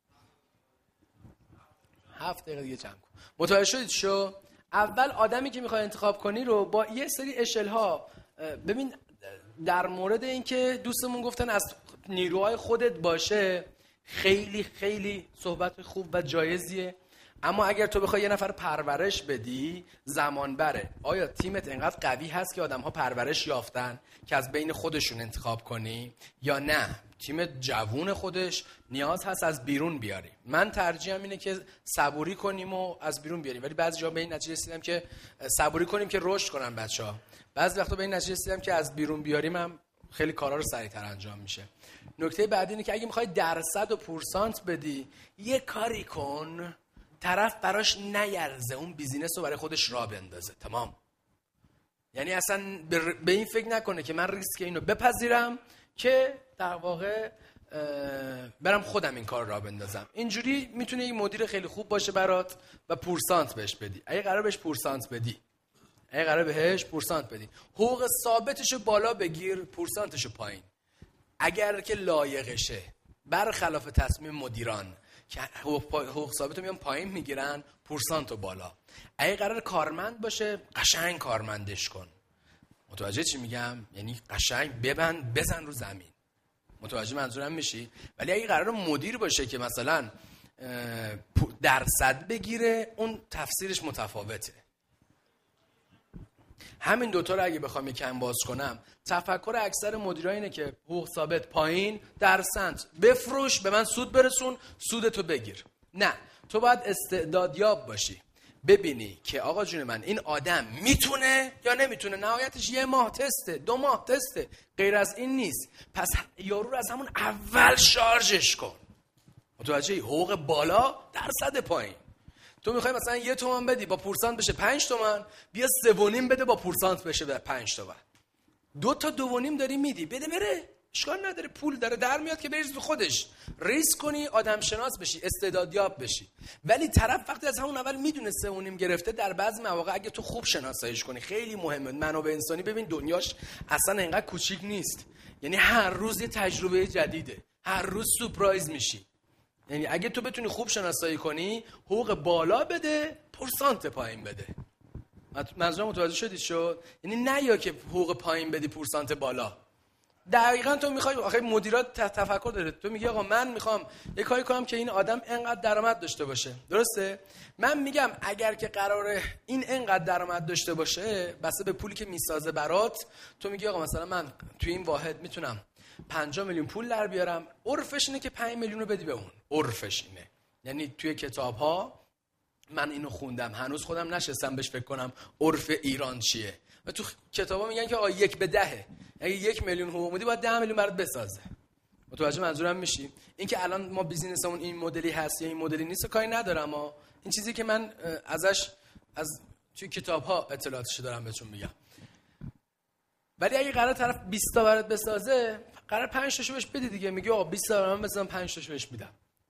B: هفت دقیقه دیگه جمع کن. متوجه شدید شو؟ اول آدمی که میخوای انتخاب کنی رو با یه سری اشل ها ببین. در مورد اینکه دوستمون گفتن از نیروهای خودت باشه، خیلی خیلی صحبت خوب و جایزیه. اما اگر تو بخوای یه نفر پرورش بدی زمان بره. آیا تیمت انقدر قوی هست که آدم‌ها پرورش یافتن که از بین خودشون انتخاب کنی یا نه تیم جوون خودش نیاز هست از بیرون بیاری؟ من ترجیحم اینه که صبوری کنیم و از بیرون بیاریم، ولی بعضی جا به این نتیجه رسیدم که صبوری کنیم که رشد کنن بچه‌ها. بعضی وقتا به این نتیجه رسیدم که از بیرون بیاریم هم خیلی کارا رو سریع‌تر انجام میشه. نکته بعدی اینه که اگه می‌خوای درصد و پورسانت بدی، یه کاری کن طرف براش نیرزه، اون بیزینس رو برای خودش راه بندازه. تمام. یعنی اصلا به این فکر نکنه که من ریسک اینو بپذیرم که در واقع برم خودم این کار راه بندازم. اینجوری میتونه یک مدیر خیلی خوب باشه برات و پورسانت بهش بدی. اگه قرار بهش پورسانت بدی اگه قرار بهش پورسانت بدی حقوق ثابتشو بالا بگیر، پورسانتشو پایین. اگر که لایقشه، برخلاف تصمیم مدیران که حقوق ثابت رو میان پایین میگیرن، پورسانت رو بالا. اگه قرار کارمند باشه قشنگ کارمندش کن. متوجه چی میگم؟ یعنی قشنگ ببند بزن رو زمین. متوجه منظورم میشی؟ ولی اگه قرار مدیر باشه که مثلا درصد بگیره، اون تفسیرش متفاوته. همین دوتا رو اگه بخوام یکم باز کنم، تفکر اکثر مدیرا اینه که حقوق ثابت پایین، درصد بفروش، به من سود برسون، سودتو بگیر. نه، تو باید استعدادیاب باشی، ببینی که آقا جون من این آدم میتونه یا نمیتونه. نهایتش یه ماه تسته، دو ماه تسته، غیر از این نیست. پس یارو رو از همون اول شارژش کن. متوجهی؟ حقوق بالا، درصد پایین. تو میخوای مثلا یه تومن بدی با پورسانت بشه پنج تومن، بیا سه و نیم بده با پورسانت بشه به پنج تومن. دو تا دو و نیم داری میدی، بده بره، اشکال نداره، پول داره در میاد که بریز به خودش. ریسک کنی، آدم شناس بشی، استعدادیاب بشی. ولی طرف وقتی از همون اول میدونه سه و نیم گرفته، در بعضی مواقع اگه تو خوب شناساییش کنی، خیلی مهمه. منابع انسانی ببین دنیاش اصلا اینقدر کوچیک نیست. یعنی هر روز یه تجربه جدیده، هر روز سورپرایز میشی. یعنی اگه تو بتونی خوب شناسایی کنی، حقوق بالا بده، پورسانت پایین بده. منظورم متوجه شدید شد؟ یعنی نه یا که حقوق پایین بدی پورسانت بالا. دقیقاً تو میخوای، آخه مدیرات تفکر داره، تو میگی آقا من میخوام یه کاری کنم که این آدم اینقدر درآمد داشته باشه. درسته؟ من میگم اگر که قراره این اینقدر درآمد داشته باشه، بسته به پولی که میسازه برات، تو میگی آقا مثلا من توی این واحد میتونم پنجاه میلیون پول در بیارم، عرفش اینه که پنج میلیون رو بدی به اون. عرفش اینه. یعنی توی کتاب ها من اینو خوندم، هنوز خودم نشستم بهش فکر کنم عرف ایران چیه. و تو کتابا میگن که آقا یک به دهه، اگه یک میلیون حقوق میدی باید ده میلیون برات بسازه. متوجه منظورم میشی؟ این که الان ما بیزینسمون این مدلی هست یا این مدلی نیست کاری ندارم، اما این چیزی که من ازش از توی کتاب ها اطلاعاتش دارم بهتون میگم. ولی اگه قرار طرف بیست تا برات بسازه، قرار پنج تاشو بهش بدی دیگه. میگه آقا بیست تا من بزنم پنج تاشو بهش میدم.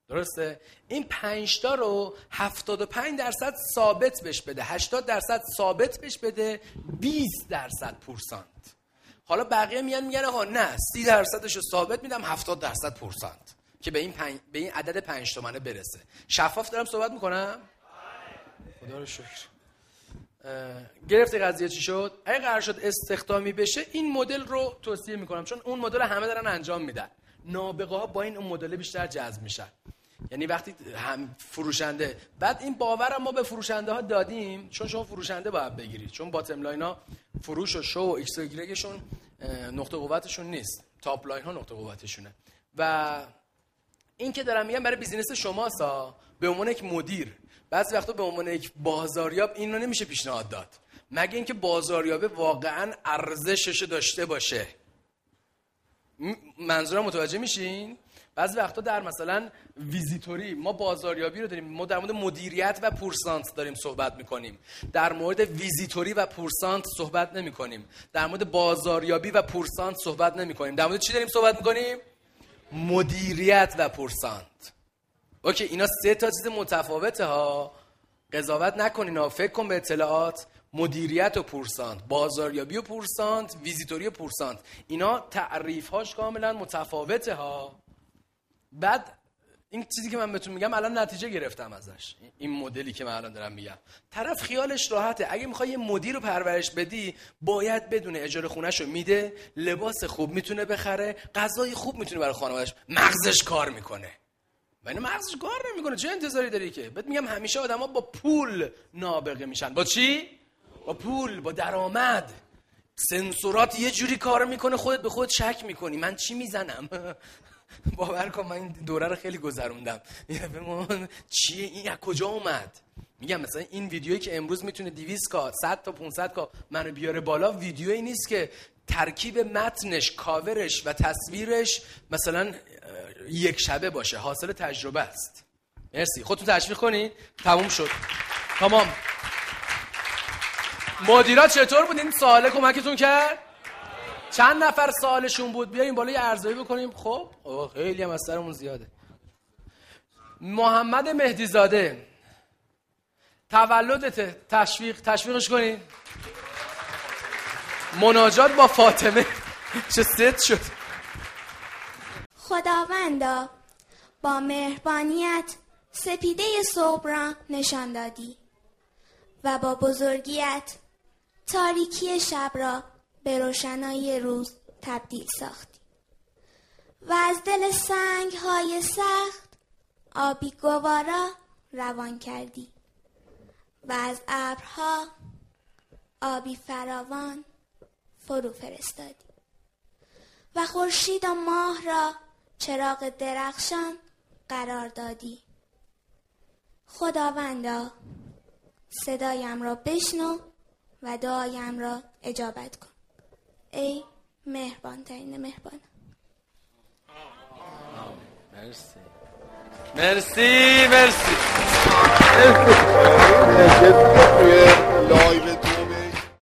B: درسته؟ این پنج تا رو هفتاد و پنج درصد ثابت بهش بده، هشتاد درصد ثابت بهش بده، بیست درصد پورسانت. حالا بقیه میان میگن آقا نه سی درصدش رو ثابت میدم، هفتاد درصد پورسانت که به این پنج... به این عدد پنج تومنه برسه. شفاف دارم صحبت میکنم؟ خدا رو شکر. گرفت قضیه چی شد؟ اگه قرار شد استخدامی بشه این مدل رو توصیه میکنم، چون اون مدل همه دارن انجام میدن. نابغه ها با این اون مدل بیشتر جذب میشن. یعنی وقتی هم فروشنده، بعد این باور ما به فروشنده ها دادیم، چون شما فروشنده باید بگیرید، چون باتم لاین ها فروش و شو و ایکس و ایگرگشون نقطه قوتشون نیست، تاپ لاین ها نقطه قوتشونه. و این که دارم میگم برای بیزینس شماسا به عنوان یک مدیر، بعضی وقتا به عنوان یک بازاریاب این رو نمیشه پیشنهاد داد، مگه اینکه بازاریابه واقعا ارزشش داشته باشه. منظورم متوجه میشین؟ بعضی وقتا در مثلا ویزیتوری ما بازاریابی رو داریم، ما در مورد مدیریت و پورسانت داریم صحبت میکنیم، در مورد ویزیتوری و پورسانت صحبت نمیکنیم، در مورد بازاریابی و پورسانت صحبت نمیکنیم. در مورد چی داریم صحبت میکنیم؟ مدیریت و پورسانت. اوکی، اینا سه تا چیز متفاوته ها، قضاوت نکنین ها، فکر کن به اطلاعات. مدیریت و پورسانت، بازاریابی و پورسانت، ویزیتوری و پورسانت، اینا تعریف هاش کاملا متفاوته ها. بعد این چیزی که من بهتون میگم الان نتیجه گرفتم ازش، این مدلی که من الان دارم میگم. طرف خیالش راحته، اگه میخوای یه مدیر رو پرورش بدی باید بدونه اجاره خونه‌شو میده، لباس خوب میتونه بخره، غذای خوب میتونه برای خانواده‌اش، مغزش کار میکنه. و اینو مغزش کار نمیکنه، چه انتظاری داری که؟ بهت میگم همیشه آدما با پول نابغه میشن. با چی؟ با پول، با درآمد. سنسورات یه جوری کار میکنه خودت به خودت شک میکنی من چی میزنم. باور کن من این دوره رو خیلی گذروندم. ببین چیه این، از کجا اومد؟ میگم مثلا این ویدیویی که امروز میتونه دویست کا صد تا پانصد کا منو بیاره بالا، ویدیویی نیست که ترکیب متنش، کاورش و تصویرش مثلا یک شبه باشه، حاصل تجربه است. مرسی، خودتون تشویق کنید. تموم شد. تمام. مدیرا چطور بود؟ این سواله کمکتون کرد؟ چند نفر سوالشون بود؟ بیایم بالا یه ارزیابی بکنیم. خب خیلی هم از سرمون زیاده. محمد مهدی زاده تولدت، تشویق تشویقش کنین. مناجات با فاطمه چه ست شد.
J: خداوندا با مهربانیت سپیده صبح را نشان دادی و با بزرگیت تاریکی شب را به روشنایی روز تبدیل ساختی و از دل سنگ های سخت آبی گوارا روان کردی و از ابرها آبی فراوان فرو فرستادی و خورشید و ماه را چراغ درخشان قرار دادی. خداوندا صدایم را بشنو و دعایم را اجابت کن. ای مهربان ترین مهربان.
B: مرسی مرسی مرسی.
D: توی لایو